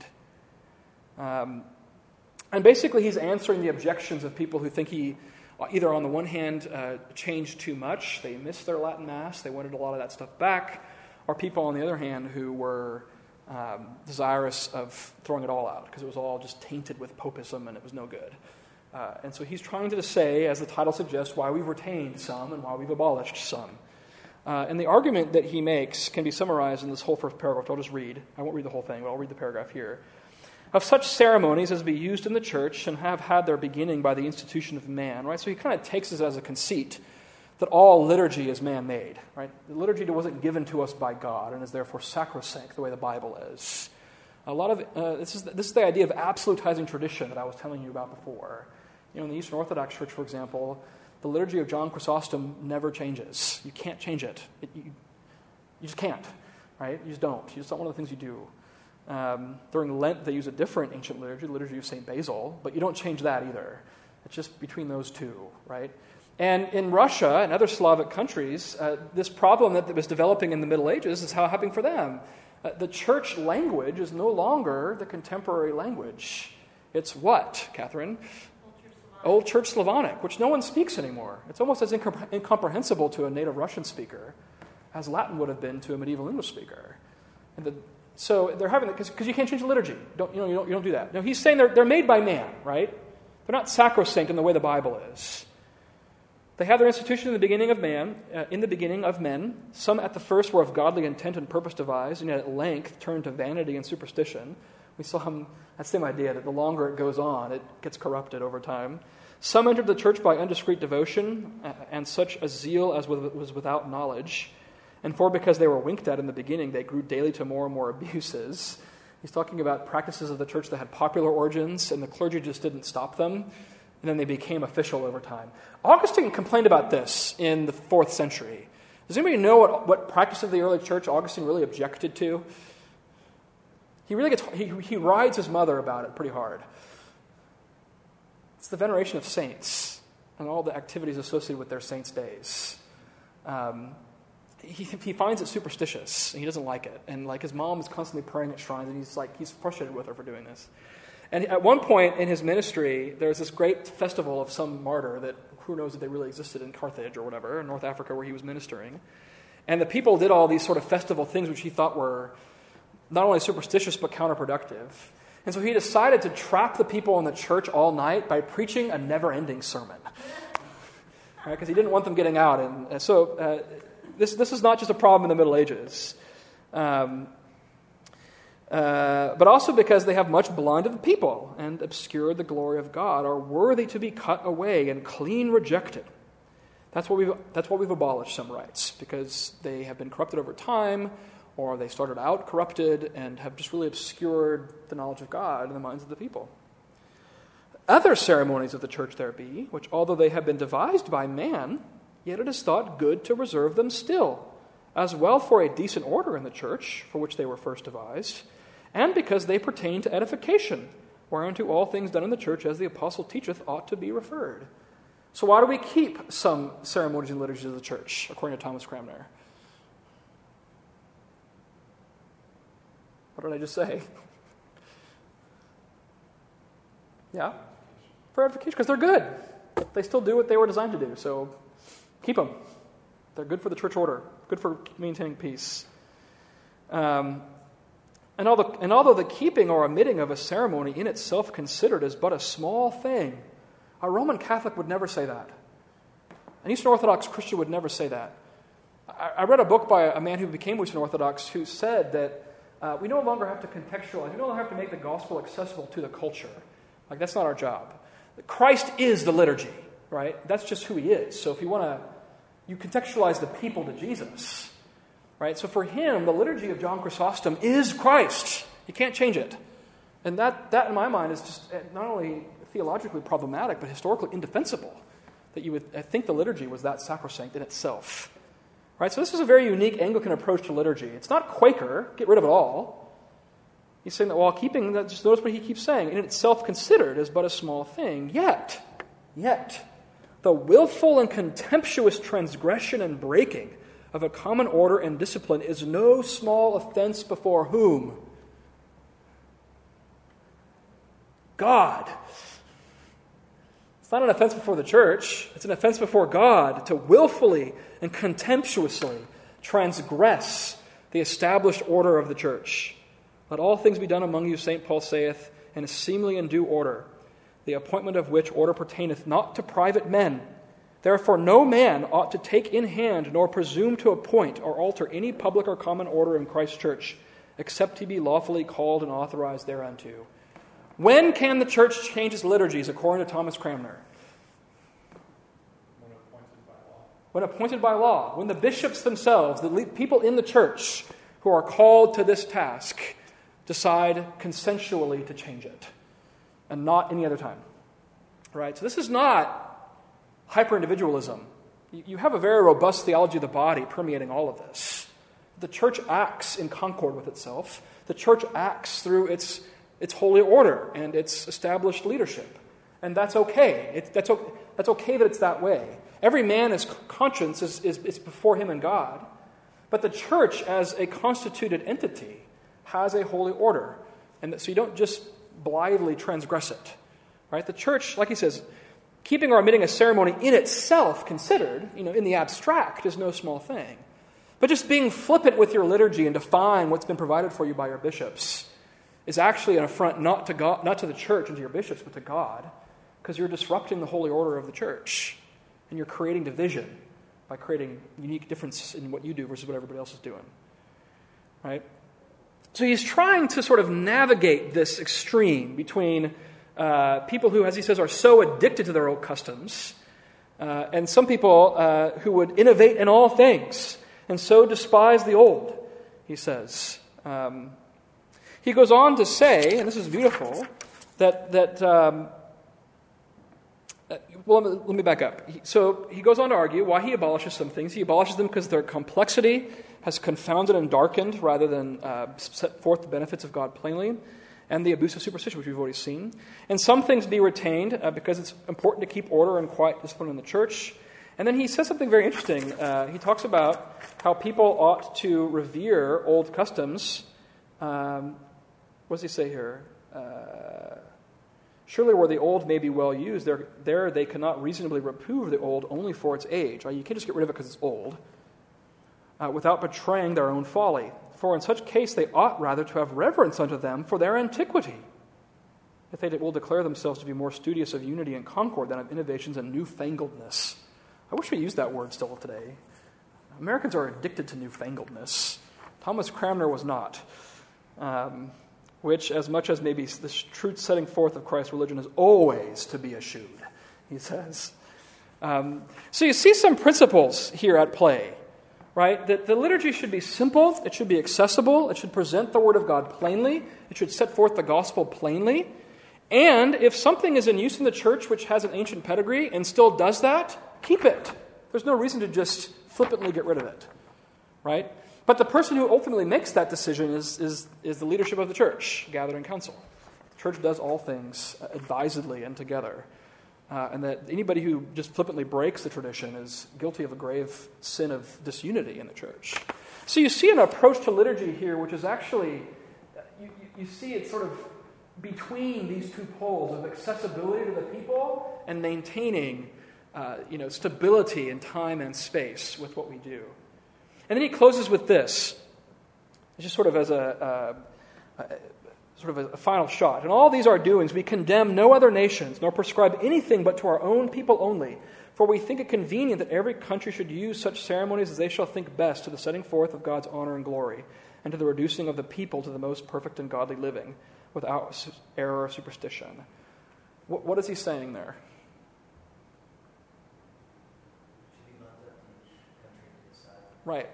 Um, and basically he's answering the objections of people who think he either on the one hand uh, changed too much, they missed their Latin Mass, they wanted a lot of that stuff back, or people on the other hand who were um, desirous of throwing it all out because it was all just tainted with popism and it was no good. Uh, and so he's trying to say, as the title suggests, why we've retained some and why we've abolished some. Uh, and the argument that he makes can be summarized in this whole first paragraph, which I'll just read. I won't read the whole thing, but I'll read the paragraph here. Of such ceremonies as be used in the church and have had their beginning by the institution of man, right? So he kind of takes this as a conceit that all liturgy is man-made, right? The liturgy wasn't given to us by God and is therefore sacrosanct the way the Bible is. A lot of uh, this is this is the idea of absolutizing tradition that I was telling you about before. You know, in the Eastern Orthodox Church, for example, the liturgy of John Chrysostom never changes. You can't change it. it you, you just can't, right? You just don't. You just not one of the things you do. Um, during Lent, they use a different ancient liturgy, the liturgy of Saint Basil, but you don't change that either. It's just between those two, right? And in Russia and other Slavic countries, uh, this problem that was developing in the Middle Ages is how happening for them. Uh, the church language is no longer the contemporary language. It's what, Catherine? Old Church Slavonic, which no one speaks anymore. It's almost as incom- incomprehensible to a native Russian speaker as Latin would have been to a medieval English speaker. And the So they're having that because you can't change the liturgy. Don't you know? You don't, you don't do that. Now he's saying they're they're made by man, right? They're not sacrosanct in the way the Bible is. They have their institution in the beginning of man, uh, in the beginning of men. Some at the first were of godly intent and purpose devised, and yet at length turned to vanity and superstition. We saw him, that same idea that the longer it goes on, it gets corrupted over time. Some entered the church by undiscreet devotion uh, and such a zeal as was without knowledge. And for because they were winked at in the beginning, they grew daily to more and more abuses. He's talking about practices of the church that had popular origins, and the clergy just didn't stop them, and then they became official over time. Augustine complained about this in the fourth century. Does anybody know what, what practice of the early church Augustine really objected to? He really gets he, he rides his mother about it pretty hard. It's the veneration of saints and all the activities associated with their saints' days. Um, He, he finds it superstitious, and he doesn't like it. And like his mom is constantly praying at shrines, and he's like he's frustrated with her for doing this. And at one point in his ministry, there's this great festival of some martyr that who knows if they really existed in Carthage or whatever, in North Africa where he was ministering. And the people did all these sort of festival things which he thought were not only superstitious but counterproductive. And so he decided to trap the people in the church all night by preaching a never-ending sermon. Right? Because he didn't want them getting out. And, and so... Uh, This this is not just a problem in the Middle Ages. Um, uh, but also because they have much blinded the people and obscured the glory of God, are worthy to be cut away and clean rejected. That's what we've, that's what we've abolished some rites, because they have been corrupted over time, or they started out corrupted and have just really obscured the knowledge of God in the minds of the people. Other ceremonies of the church there be, which although they have been devised by man, yet it is thought good to reserve them still, as well for a decent order in the church, for which they were first devised, and because they pertain to edification, whereunto all things done in the church, as the apostle teacheth, ought to be referred. So why do we keep some ceremonies and liturgies of the church, according to Thomas Cranmer? What did I just say? Yeah? For edification, because they're good. They still do what they were designed to do, so keep them. They're good for the church order, good for maintaining peace. Um, and, although, and although the keeping or omitting of a ceremony in itself considered is but a small thing, a Roman Catholic would never say that. An Eastern Orthodox Christian would never say that. I, I read a book by a man who became Eastern Orthodox who said that uh, we no longer have to contextualize, we no longer have to make the gospel accessible to the culture. Like, that's not our job. Christ is the liturgy, right? That's just who he is. So if you want to, you contextualize the people to Jesus, right? So for him, the liturgy of John Chrysostom is Christ. You can't change it. And that, that in my mind, is just not only theologically problematic, but historically indefensible, that you would I think the liturgy was that sacrosanct in itself. Right? So this is a very unique Anglican approach to liturgy. It's not Quaker, get rid of it all. He's saying that while keeping, that, just notice what he keeps saying, in itself considered is but a small thing. Yet, yet, the willful and contemptuous transgression and breaking of a common order and discipline is no small offense before whom? God. It's not an offense before the church. It's an offense before God to willfully and contemptuously transgress the established order of the church. Let all things be done among you, Saint Paul saith, in a seemly and due order, the appointment of which order pertaineth not to private men. Therefore no man ought to take in hand nor presume to appoint or alter any public or common order in Christ's church, except he be lawfully called and authorized thereunto. When can the church change its liturgies, according to Thomas Cranmer? When appointed by law. When appointed by law. When the bishops themselves, the people in the church who are called to this task, decide consensually to change it, and not any other time. Right? So this is not hyper-individualism. You have a very robust theology of the body permeating all of this. The church acts in concord with itself. The church acts through its its holy order and its established leadership. And that's okay. It, that's, that's okay that it's that way. Every man's conscience is, is, is before him and God. But the church, as a constituted entity, has a holy order. And that, so you don't just blithely transgress it. Right? The church, like he says, keeping or omitting a ceremony in itself considered, you know, in the abstract, is no small thing. But just being flippant with your liturgy and defying what's been provided for you by your bishops is actually an affront not to God, not to the church and to your bishops, but to God, because you're disrupting the holy order of the church, and you're creating division by creating unique difference in what you do versus what everybody else is doing. Right? So he's trying to sort of navigate this extreme between uh, people who, as he says, are so addicted to their old customs, uh, and some people uh, who would innovate in all things and so despise the old, he says. Um, He goes on to say, and this is beautiful, that, that um, uh, well, let me, let me back up. He, so he goes on to argue why he abolishes some things. He abolishes them because their complexity has confounded and darkened rather than uh, set forth the benefits of God plainly, and the abuse of superstition, which we've already seen. And some things be retained uh, because it's important to keep order and quiet discipline in the church. And then he says something very interesting. Uh, he talks about how people ought to revere old customs. Um, What does he say here? Uh, Surely where the old may be well used, there, there they cannot reasonably reprove the old only for its age. You can't just get rid of it because it's old, uh, without betraying their own folly. For in such case they ought rather to have reverence unto them for their antiquity, if they will declare themselves to be more studious of unity and concord than of innovations and newfangledness. I wish we used that word still today. Americans are addicted to newfangledness. Thomas Cranmer was not. um, which, as much as maybe the truth setting forth of Christ's religion, is always to be eschewed, he says. Um, so you see some principles here at play, right? That the liturgy should be simple, it should be accessible, it should present the Word of God plainly, it should set forth the gospel plainly, and if something is in use in the church which has an ancient pedigree and still does that, keep it. There's no reason to just flippantly get rid of it, right? But the person who ultimately makes that decision is, is, is the leadership of the church, gathered in council. The church does all things advisedly and together. Uh, and that anybody who just flippantly breaks the tradition is guilty of a grave sin of disunity in the church. So you see an approach to liturgy here which is actually, you, you see it sort of between these two poles of accessibility to the people and maintaining uh, you know, stability in time and space with what we do. And then he closes with this, just sort of as a, a, a sort of a final shot. In all these our doings, we condemn no other nations, nor prescribe anything but to our own people only. For we think it convenient that every country should use such ceremonies as they shall think best to the setting forth of God's honor and glory, and to the reducing of the people to the most perfect and godly living, without error or superstition. What, what is he saying there? Right.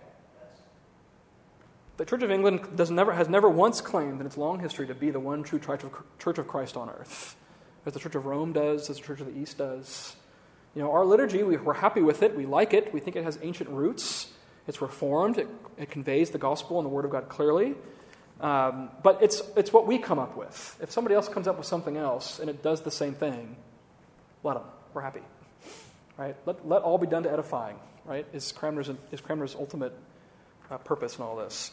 The Church of England does never, has never once claimed in its long history to be the one true Church of Christ on earth, as the Church of Rome does, as the Church of the East does. You know, our liturgy, we, we're happy with it, we like it, we think it has ancient roots, it's reformed, it, it conveys the gospel and the Word of God clearly, um, but it's it's what we come up with. If somebody else comes up with something else and it does the same thing, let them. We're happy, right? Let let all be done to edifying, right? Is Cranmer's is Cranmer's ultimate uh, purpose in all this.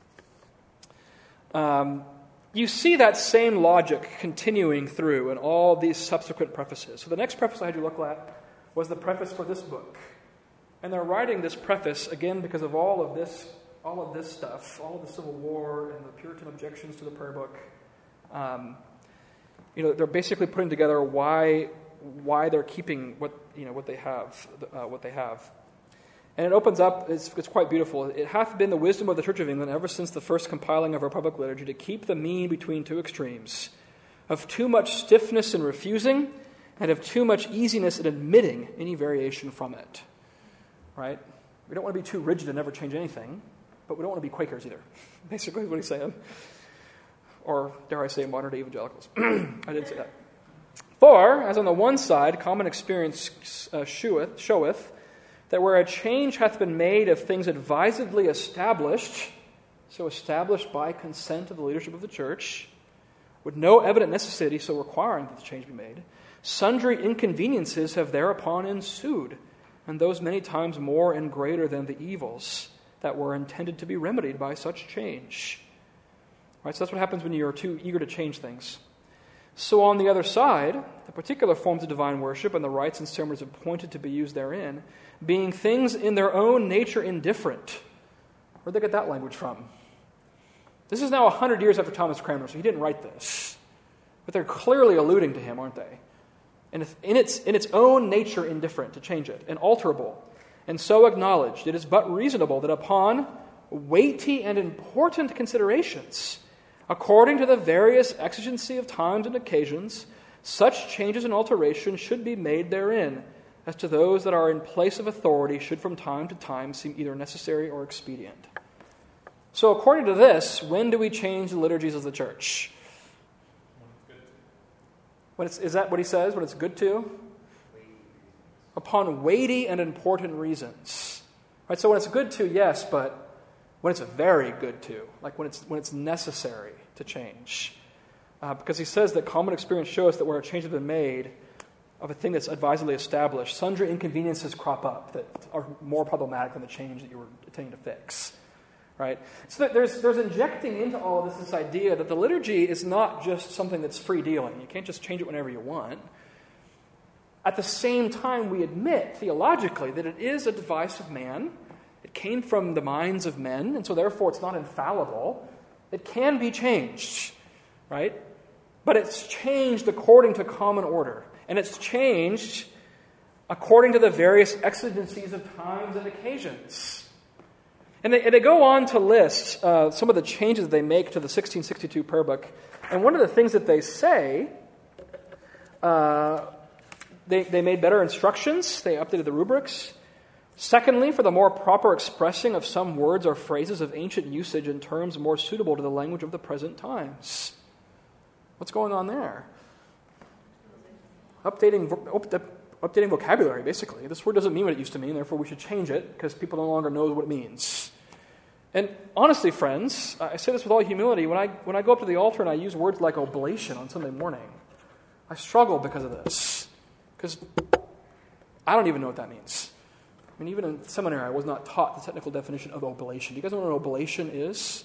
Um, you see that same logic continuing through in all these subsequent prefaces. So the next preface I had you look at was the preface for this book. And they're writing this preface, again, because of all of this all of this stuff, all of the Civil War and the Puritan objections to the prayer book. Um, you know, they're basically putting together why why they're keeping what you know what they have, uh, what they have. And it opens up, it's, it's quite beautiful. It hath been the wisdom of the Church of England ever since the first compiling of our public liturgy to keep the mean between two extremes, of too much stiffness in refusing and of too much easiness in admitting any variation from it. Right? We don't want to be too rigid and never change anything, but we don't want to be Quakers either. Basically is what he's saying. Or, dare I say, modern-day evangelicals. I didn't say that. For, as on the one side, common experience uh, showeth, showeth that where a change hath been made of things advisedly established, so established by consent of the leadership of the church, with no evident necessity so requiring that the change be made, sundry inconveniences have thereupon ensued, and those many times more and greater than the evils that were intended to be remedied by such change. Right, so that's what happens when you are too eager to change things. So on the other side, the particular forms of divine worship and the rites and ceremonies appointed to be used therein, being things in their own nature indifferent. Where'd they get that language from? This is now a hundred years after Thomas Cranmer, so he didn't write this. But they're clearly alluding to him, aren't they? And in its, in its own nature indifferent, to change it, and alterable, and so acknowledged, it is but reasonable that upon weighty and important considerations, according to the various exigency of times and occasions, such changes and alterations should be made therein, as to those that are in place of authority should from time to time seem either necessary or expedient. So according to this, when do we change the liturgies of the church? When it's, is that what he says, when it's good to? Upon weighty and important reasons. Right, so when it's good to, yes, but when it's very good to, like when it's when it's necessary to change. Uh, because he says that common experience shows that where a change has been made of a thing that's advisedly established, sundry inconveniences crop up that are more problematic than the change that you were intending to fix. Right? So that there's there's injecting into all of this this idea that the liturgy is not just something that's free-dealing. You can't just change it whenever you want. At the same time, we admit theologically that it is a device of man. It came from the minds of men, and so therefore it's not infallible. It can be changed, right? But it's changed according to common order. And it's changed according to the various exigencies of times and occasions. And they, and they go on to list uh, some of the changes they make to the sixteen sixty-two prayer book. And one of the things that they say, uh, they, they made better instructions. They updated the rubrics. Secondly, for the more proper expressing of some words or phrases of ancient usage in terms more suitable to the language of the present times. What's going on there? Updating, updating vocabulary, basically. This word doesn't mean what it used to mean, therefore we should change it because people no longer know what it means. And honestly, friends, I say this with all humility, when I when I go up to the altar and I use words like oblation on Sunday morning, I struggle because of this. Because I don't even know what that means. I mean, even in seminary, I was not taught the technical definition of oblation. Do you guys know what an oblation is?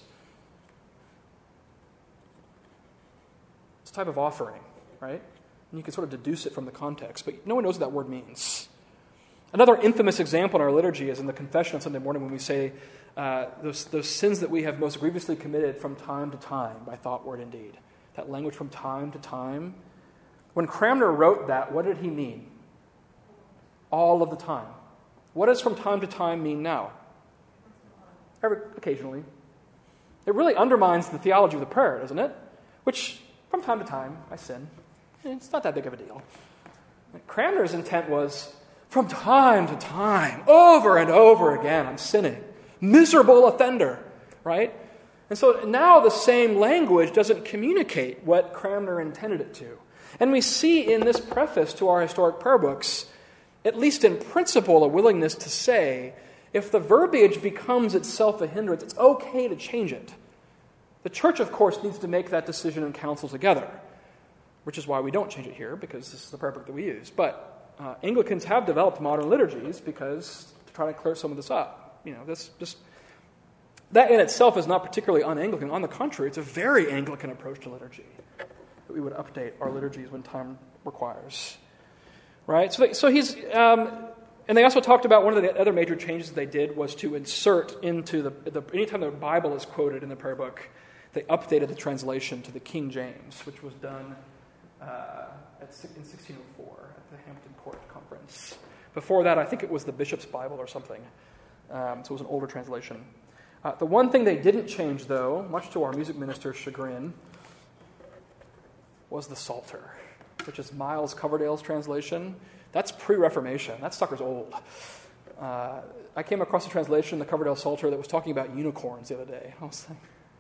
It's a type of offering, right? And you can sort of deduce it from the context, but no one knows what that word means. Another infamous example in our liturgy is in the confession on Sunday morning when we say uh, those, those sins that we have most grievously committed from time to time by thought, word, and deed. That language from time to time. When Cranmer wrote that, what did he mean? All of the time. What does from time to time mean now? Every, occasionally. It really undermines the theology of the prayer, doesn't it? Which, from time to time, I sin. It's not that big of a deal. Cranmer's intent was, from time to time, over and over again, I'm sinning. Miserable offender, right? And so now the same language doesn't communicate what Cranmer intended it to. And we see in this preface to our historic prayer books, at least in principle, a willingness to say, if the verbiage becomes itself a hindrance, it's okay to change it. The church, of course, needs to make that decision in council together, which is why we don't change it here, because this is the prayer book that we use. But uh, Anglicans have developed modern liturgies because to try to clear some of this up. You know, this just that in itself is not particularly un-Anglican. On the contrary, it's a very Anglican approach to liturgy, that we would update our liturgies when time requires. Right? So, they, so he's, um, and they also talked about one of the other major changes that they did was to insert into the, the, anytime the Bible is quoted in the prayer book, they updated the translation to the King James, which was done uh, at, in sixteen oh four at the Hampton Court Conference. Before that, I think it was the Bishop's Bible or something. Um, so it was an older translation. Uh, the one thing they didn't change, though, much to our music minister's chagrin, was the Psalter, which is Miles Coverdale's translation. That's pre-Reformation. That sucker's old. Uh, I came across a translation in the Coverdale Psalter that was talking about unicorns the other day. I was like,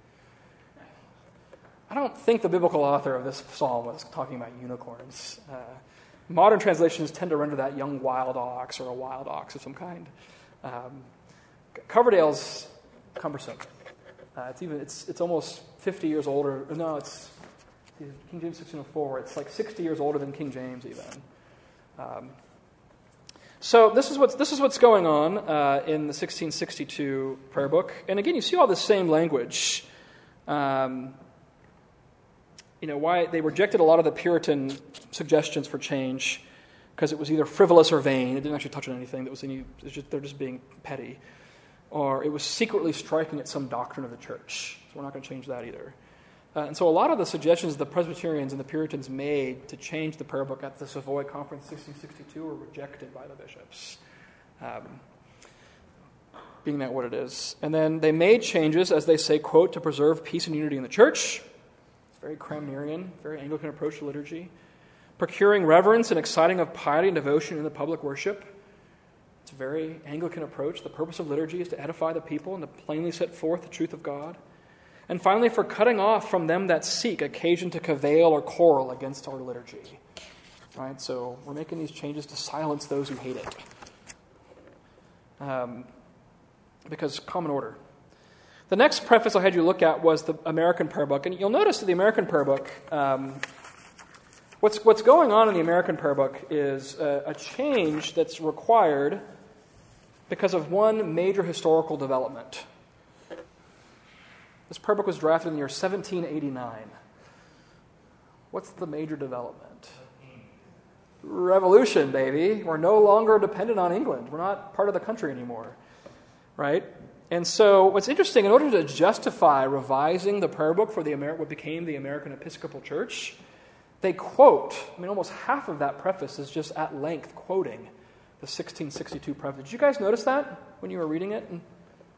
I don't think the biblical author of this psalm was talking about unicorns. Uh, modern translations tend to render that young wild ox or a wild ox of some kind. Um, Coverdale's cumbersome. Uh, it's even it's it's almost fifty years older. No, it's King James sixteen oh four. It's like sixty years older than King James even. Um, so this is what's this is what's going on uh, in the sixteen sixty-two prayer book. And again, you see all the same language. Um, you know why they rejected a lot of the Puritan suggestions for change because it was either frivolous or vain. It didn't actually touch on anything that was any. It's just, they're just being petty, or it was secretly striking at some doctrine of the church. So we're not going to change that either. Uh, and so a lot of the suggestions the Presbyterians and the Puritans made to change the prayer book at the Savoy Conference sixteen sixty-two were rejected by the bishops, um, being that what it is. And then they made changes, as they say, quote, to preserve peace and unity in the church. It's very Cranmerian, very Anglican approach to liturgy. Procuring reverence and exciting of piety and devotion in the public worship. It's a very Anglican approach. The purpose of liturgy is to edify the people and to plainly set forth the truth of God. And finally, for cutting off from them that seek occasion to cavil or quarrel against our liturgy. Right? So we're making these changes to silence those who hate it. Um, because common order. The next preface I had you look at was the American Prayer Book. And you'll notice that the American Prayer Book, um, what's, what's going on in the American Prayer Book is a, a change that's required because of one major historical development. This prayer book was drafted in the year seventeen eighty-nine. What's the major development? Revolution, baby. We're no longer dependent on England. We're not part of the country anymore, right? And so what's interesting, in order to justify revising the prayer book for the Amer- what became the American Episcopal Church, they quote, I mean, almost half of that preface is just at length quoting the sixteen sixty-two preface. Did you guys notice that when you were reading it? And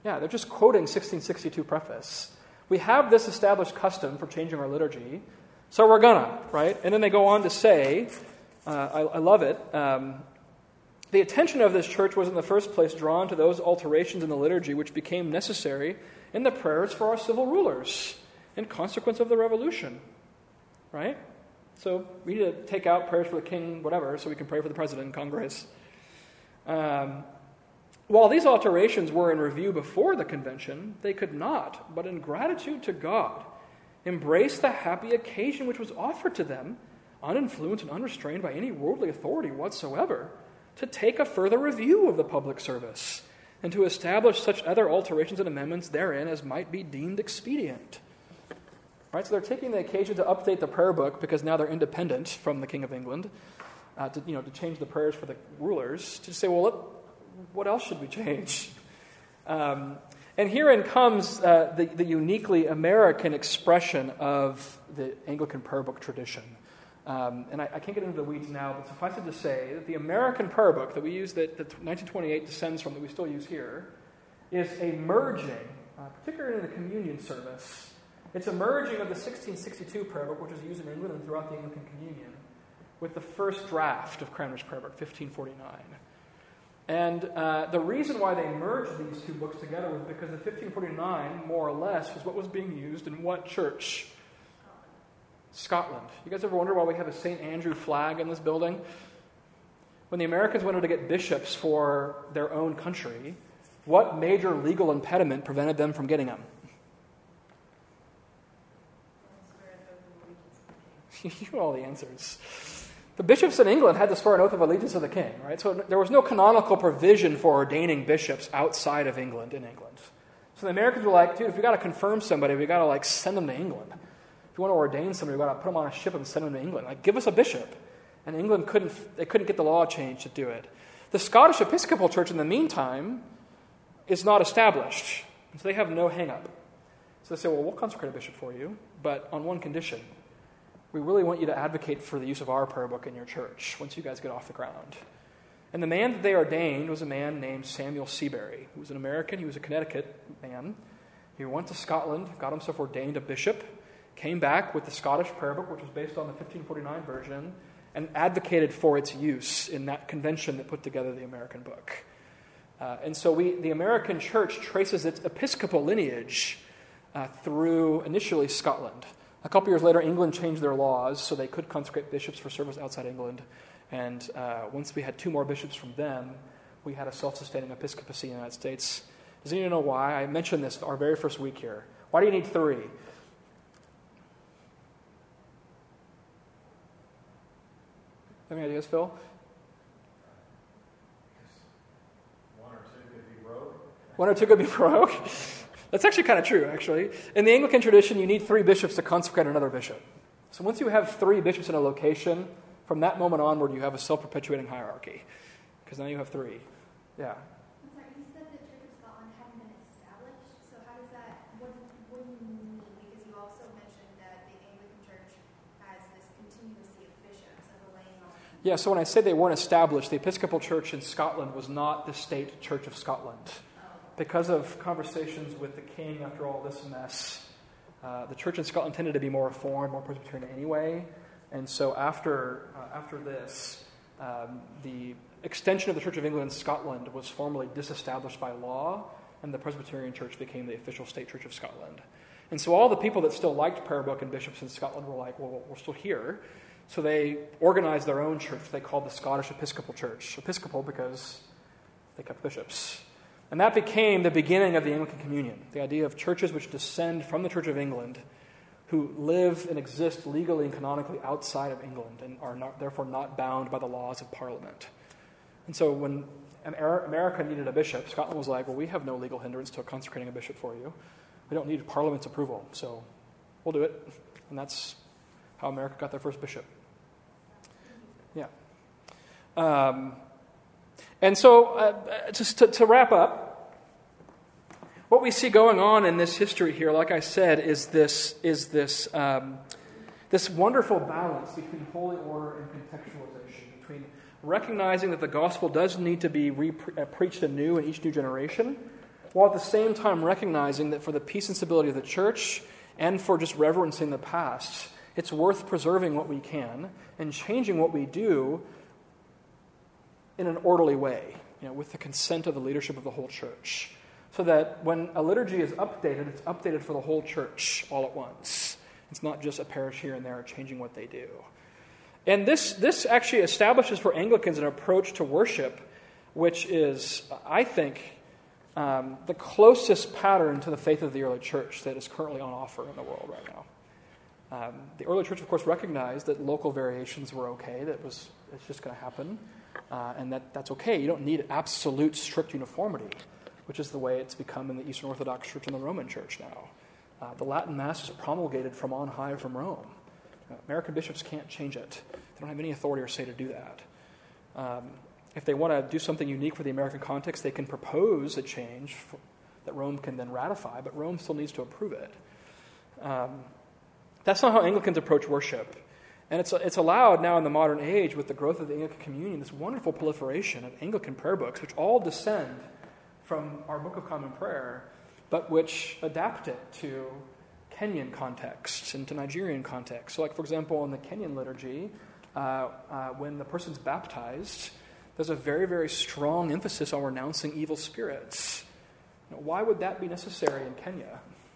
Yeah, they're just quoting sixteen sixty-two preface. We have this established custom for changing our liturgy, so we're gonna, right? And then they go on to say, uh, I, I love it, um, the attention of this church was in the first place drawn to those alterations in the liturgy which became necessary in the prayers for our civil rulers in consequence of the revolution, right? So we need to take out prayers for the king, whatever, so we can pray for the president and Congress. Um, while these alterations were in review before the convention, they could not, but in gratitude to God, embrace the happy occasion which was offered to them, uninfluenced and unrestrained by any worldly authority whatsoever, to take a further review of the public service, and to establish such other alterations and amendments therein as might be deemed expedient. Right, so they're taking the occasion to update the prayer book because now they're independent from the King of England, uh, to you know to change the prayers for the rulers. To say, well, what, what else should we change? Um, and herein comes uh, the, the uniquely American expression of the Anglican prayer book tradition. Um, and I, I can't get into the weeds now, but suffice it to say that the American prayer book that we use, that, that nineteen twenty-eight descends from, that we still use here, is a merging, uh, particularly in the communion service. It's a merging of the sixteen sixty-two prayer book, which is used in England and throughout the Anglican Communion, with the first draft of Cranmer's prayer book, fifteen forty-nine. And uh, the reason why they merged these two books together was because the fifteen forty-nine, more or less, was what was being used in what church? Scotland. You guys ever wonder why we have a Saint Andrew flag in this building? When the Americans wanted to get bishops for their own country, what major legal impediment prevented them from getting them? You know all the answers. The bishops in England had to swear an oath of allegiance to the king, right? So there was no canonical provision for ordaining bishops outside of England in England. So the Americans were like, dude, if we got to confirm somebody, we got to like send them to England. If you want to ordain somebody, we got to put them on a ship and send them to England. Like, give us a bishop. And England couldn't, they couldn't get the law changed to do it. The Scottish Episcopal Church, in the meantime, is not established. And so they have no hang-up. So they say, well, we'll consecrate a bishop for you, but on one condition. We really want you to advocate for the use of our prayer book in your church once you guys get off the ground. And the man that they ordained was a man named Samuel Seabury, who was an American. He was a Connecticut man. He went to Scotland, got himself ordained a bishop, came back with the Scottish prayer book, which was based on the fifteen forty-nine version, and advocated for its use in that convention that put together the American book. Uh, and so we, the American church traces its episcopal lineage uh, through initially Scotland. A couple years later, England changed their laws so they could consecrate bishops for service outside England. And uh, once we had two more bishops from them, we had a self-sustaining episcopacy in the United States. Does anyone know why? I mentioned this our very first week here. Why do you need three? Have any ideas, Phil? One or two could be broke. One or two could be broke? That's actually kind of true, actually. In the Anglican tradition, you need three bishops to consecrate another bishop. So once you have three bishops in a location, from that moment onward, you have a self-perpetuating hierarchy. Because now you have three. Yeah. I'm sorry, you said the Church of Scotland hadn't been established. So how does that, what, what do you mean? Because you also mentioned that the Anglican Church has this continuity of bishops as a laying on. Yeah, so when I say they weren't established, the Episcopal Church in Scotland was not the state Church of Scotland. Because of conversations with the king after all this mess, uh, the church in Scotland tended to be more Reformed, more Presbyterian anyway. And so after uh, after this, um, the extension of the Church of England in Scotland was formally disestablished by law, and the Presbyterian Church became the official state Church of Scotland. And so all the people that still liked prayer book and bishops in Scotland were like, well, we're still here. So they organized their own church they called the Scottish Episcopal Church. Episcopal because they kept bishops. And that became the beginning of the Anglican Communion, the idea of churches which descend from the Church of England, who live and exist legally and canonically outside of England and are not, therefore not bound by the laws of Parliament. And so when America needed a bishop, Scotland was like, well, we have no legal hindrance to consecrating a bishop for you. We don't need Parliament's approval, so we'll do it. And that's how America got their first bishop. Yeah. Um, and so, uh, just to, to wrap up, what we see going on in this history here, like I said, is this is this um, this wonderful balance between holy order and contextualization, between recognizing that the gospel does need to be re- uh, preached anew in each new generation, while at the same time recognizing that for the peace and stability of the church and for just reverencing the past, it's worth preserving what we can and changing what we do in an orderly way, you know, with the consent of the leadership of the whole church, so that when a liturgy is updated, it's updated for the whole church all at once. It's not just a parish here and there changing what they do. And this, this actually establishes for Anglicans an approach to worship which is, I think, um, the closest pattern to the faith of the early church that is currently on offer in the world right now. Um, the early church, of course, recognized that local variations were okay, that was it's just going to happen, uh, and that that's okay. You don't need absolute strict uniformity, which is the way it's become in the Eastern Orthodox Church and the Roman Church now. Uh, the Latin Mass is promulgated from on high from Rome. Uh, American bishops can't change it. They don't have any authority or say to do that. Um, if they want to do something unique for the American context, they can propose a change for, that Rome can then ratify, but Rome still needs to approve it. Um, that's not how Anglicans approach worship. And it's it's allowed now in the modern age with the growth of the Anglican Communion, this wonderful proliferation of Anglican prayer books, which all descend from our Book of Common Prayer, but which adapt it to Kenyan contexts and to Nigerian contexts. So like, for example, in the Kenyan liturgy, uh, uh, when the person's baptized, there's a very, very strong emphasis on renouncing evil spirits. Now, why would that be necessary in Kenya?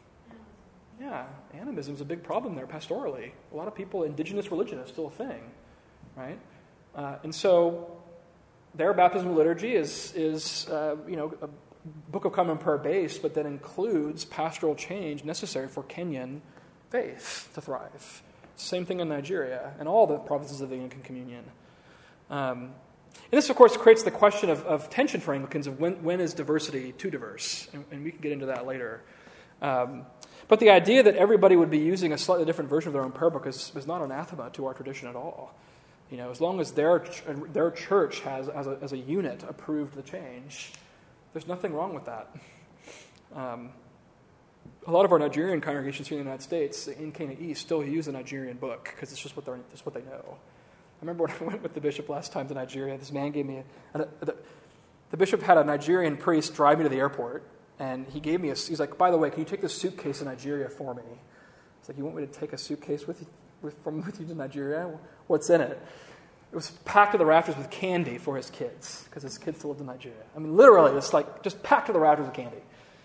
Yeah, animism is a big problem there pastorally. A lot of people, indigenous religion is still a thing, right? Uh, and so their baptismal liturgy is, is uh, you know, a Book of Common Prayer based, but that includes pastoral change necessary for Kenyan faith to thrive. Same thing in Nigeria and all the provinces of the Anglican Communion. Um, and this, of course, creates the question of, of tension for Anglicans of when, when is diversity too diverse, and, and we can get into that later. Um, but the idea that everybody would be using a slightly different version of their own prayer book is, is not anathema to our tradition at all. You know, as long as their their church has, as a, as a unit, approved the change, there's nothing wrong with that. Um, a lot of our Nigerian congregations here in the United States, in Cana East, still use the Nigerian book because it's just what they're just what they know. I remember when I went with the bishop last time to Nigeria, this man gave me a, a, the, the bishop had a Nigerian priest drive me to the airport, and he gave me a. He's like, by the way, can you take this suitcase to Nigeria for me? It's like, you want me to take a suitcase with you, with, from with you to Nigeria? What's in it? It was packed to the rafters with candy for his kids, because his kids still lived in Nigeria. I mean, literally, it's like just packed to the rafters with candy.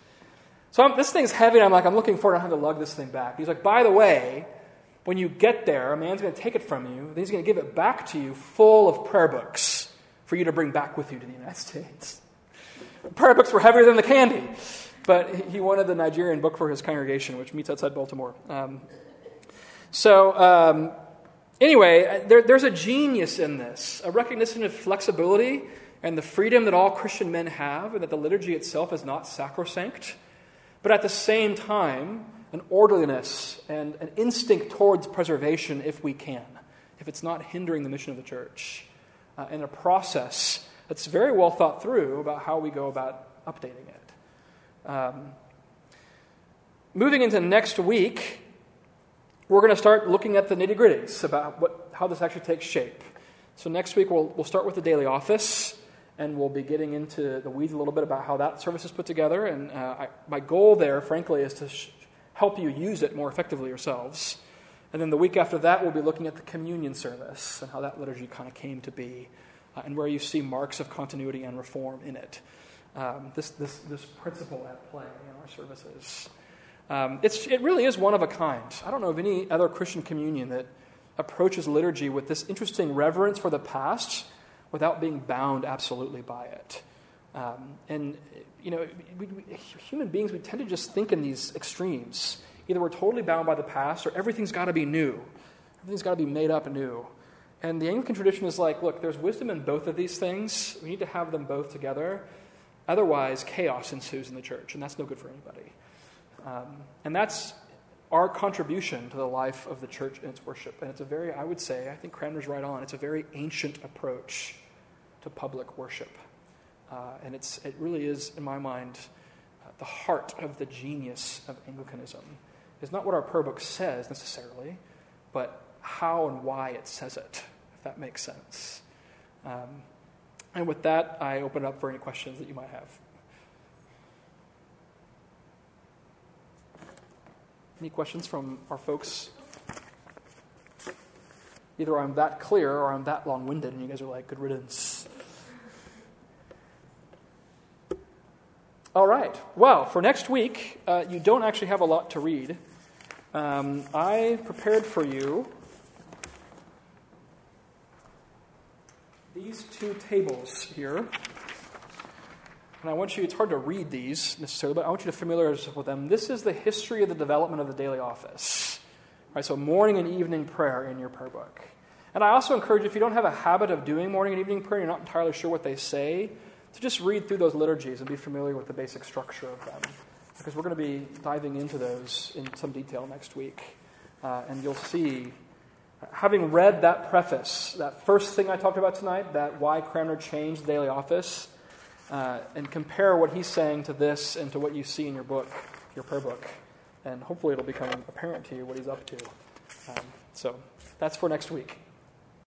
So I'm, this thing's heavy, and I'm like, I'm looking forward to having to lug this thing back. He's like, by the way, when you get there, a man's going to take it from you, then he's going to give it back to you full of prayer books for you to bring back with you to the United States. The prayer books were heavier than the candy, but he wanted the Nigerian book for his congregation, which meets outside Baltimore. Um, so... Um, Anyway, there, there's a genius in this, a recognition of flexibility and the freedom that all Christian men have, and that the liturgy itself is not sacrosanct, but at the same time, an orderliness and an instinct towards preservation if we can, if it's not hindering the mission of the church, uh, and a process that's very well thought through about how we go about updating it. Um, moving into next week, we're going to start looking at the nitty-gritties about what, how this actually takes shape. So next week we'll, we'll start with the daily office, and we'll be getting into the weeds a little bit about how that service is put together. And uh, I, my goal there, frankly, is to sh- help you use it more effectively yourselves. And then the week after that, we'll be looking at the communion service and how that liturgy kind of came to be, uh, and where you see marks of continuity and reform in it. Um, this, this, this principle at play in our services. Um, it's, it really is one of a kind. I don't know of any other Christian communion that approaches liturgy with this interesting reverence for the past without being bound absolutely by it. Um, and, you know, we, we, human beings, we tend to just think in these extremes. Either we're totally bound by the past or everything's got to be new. Everything's got to be made up anew. And the Anglican tradition is like, look, there's wisdom in both of these things. We need to have them both together. Otherwise, chaos ensues in the church, and that's no good for anybody. Um, and that's our contribution to the life of the church and its worship. And it's a very, I would say, I think Cranmer's right on, it's a very ancient approach to public worship. Uh, and it's it really is, in my mind, uh, the heart of the genius of Anglicanism. It's not what our prayer book says necessarily, but how and why it says it, if that makes sense. Um, and with that, I open it up for any questions that you might have. Any questions from our folks? Either I'm that clear or I'm that long-winded, and you guys are like, good riddance. All right. Well, for next week, uh, you don't actually have a lot to read. Um, I prepared for you these two tables here. And I want you, it's hard to read these necessarily, but I want you to familiarize yourself with them. This is the history of the development of the daily office. Right, so morning and evening prayer in your prayer book. And I also encourage you, if you don't have a habit of doing morning and evening prayer, you're not entirely sure what they say, to just read through those liturgies and be familiar with the basic structure of them. Because we're going to be diving into those in some detail next week. Uh, and you'll see, having read that preface, that first thing I talked about tonight, that why Cranmer changed the daily office, uh, and compare what he's saying to this and to what you see in your book, your prayer book. And hopefully it'll become apparent to you what he's up to. Um, so that's for next week.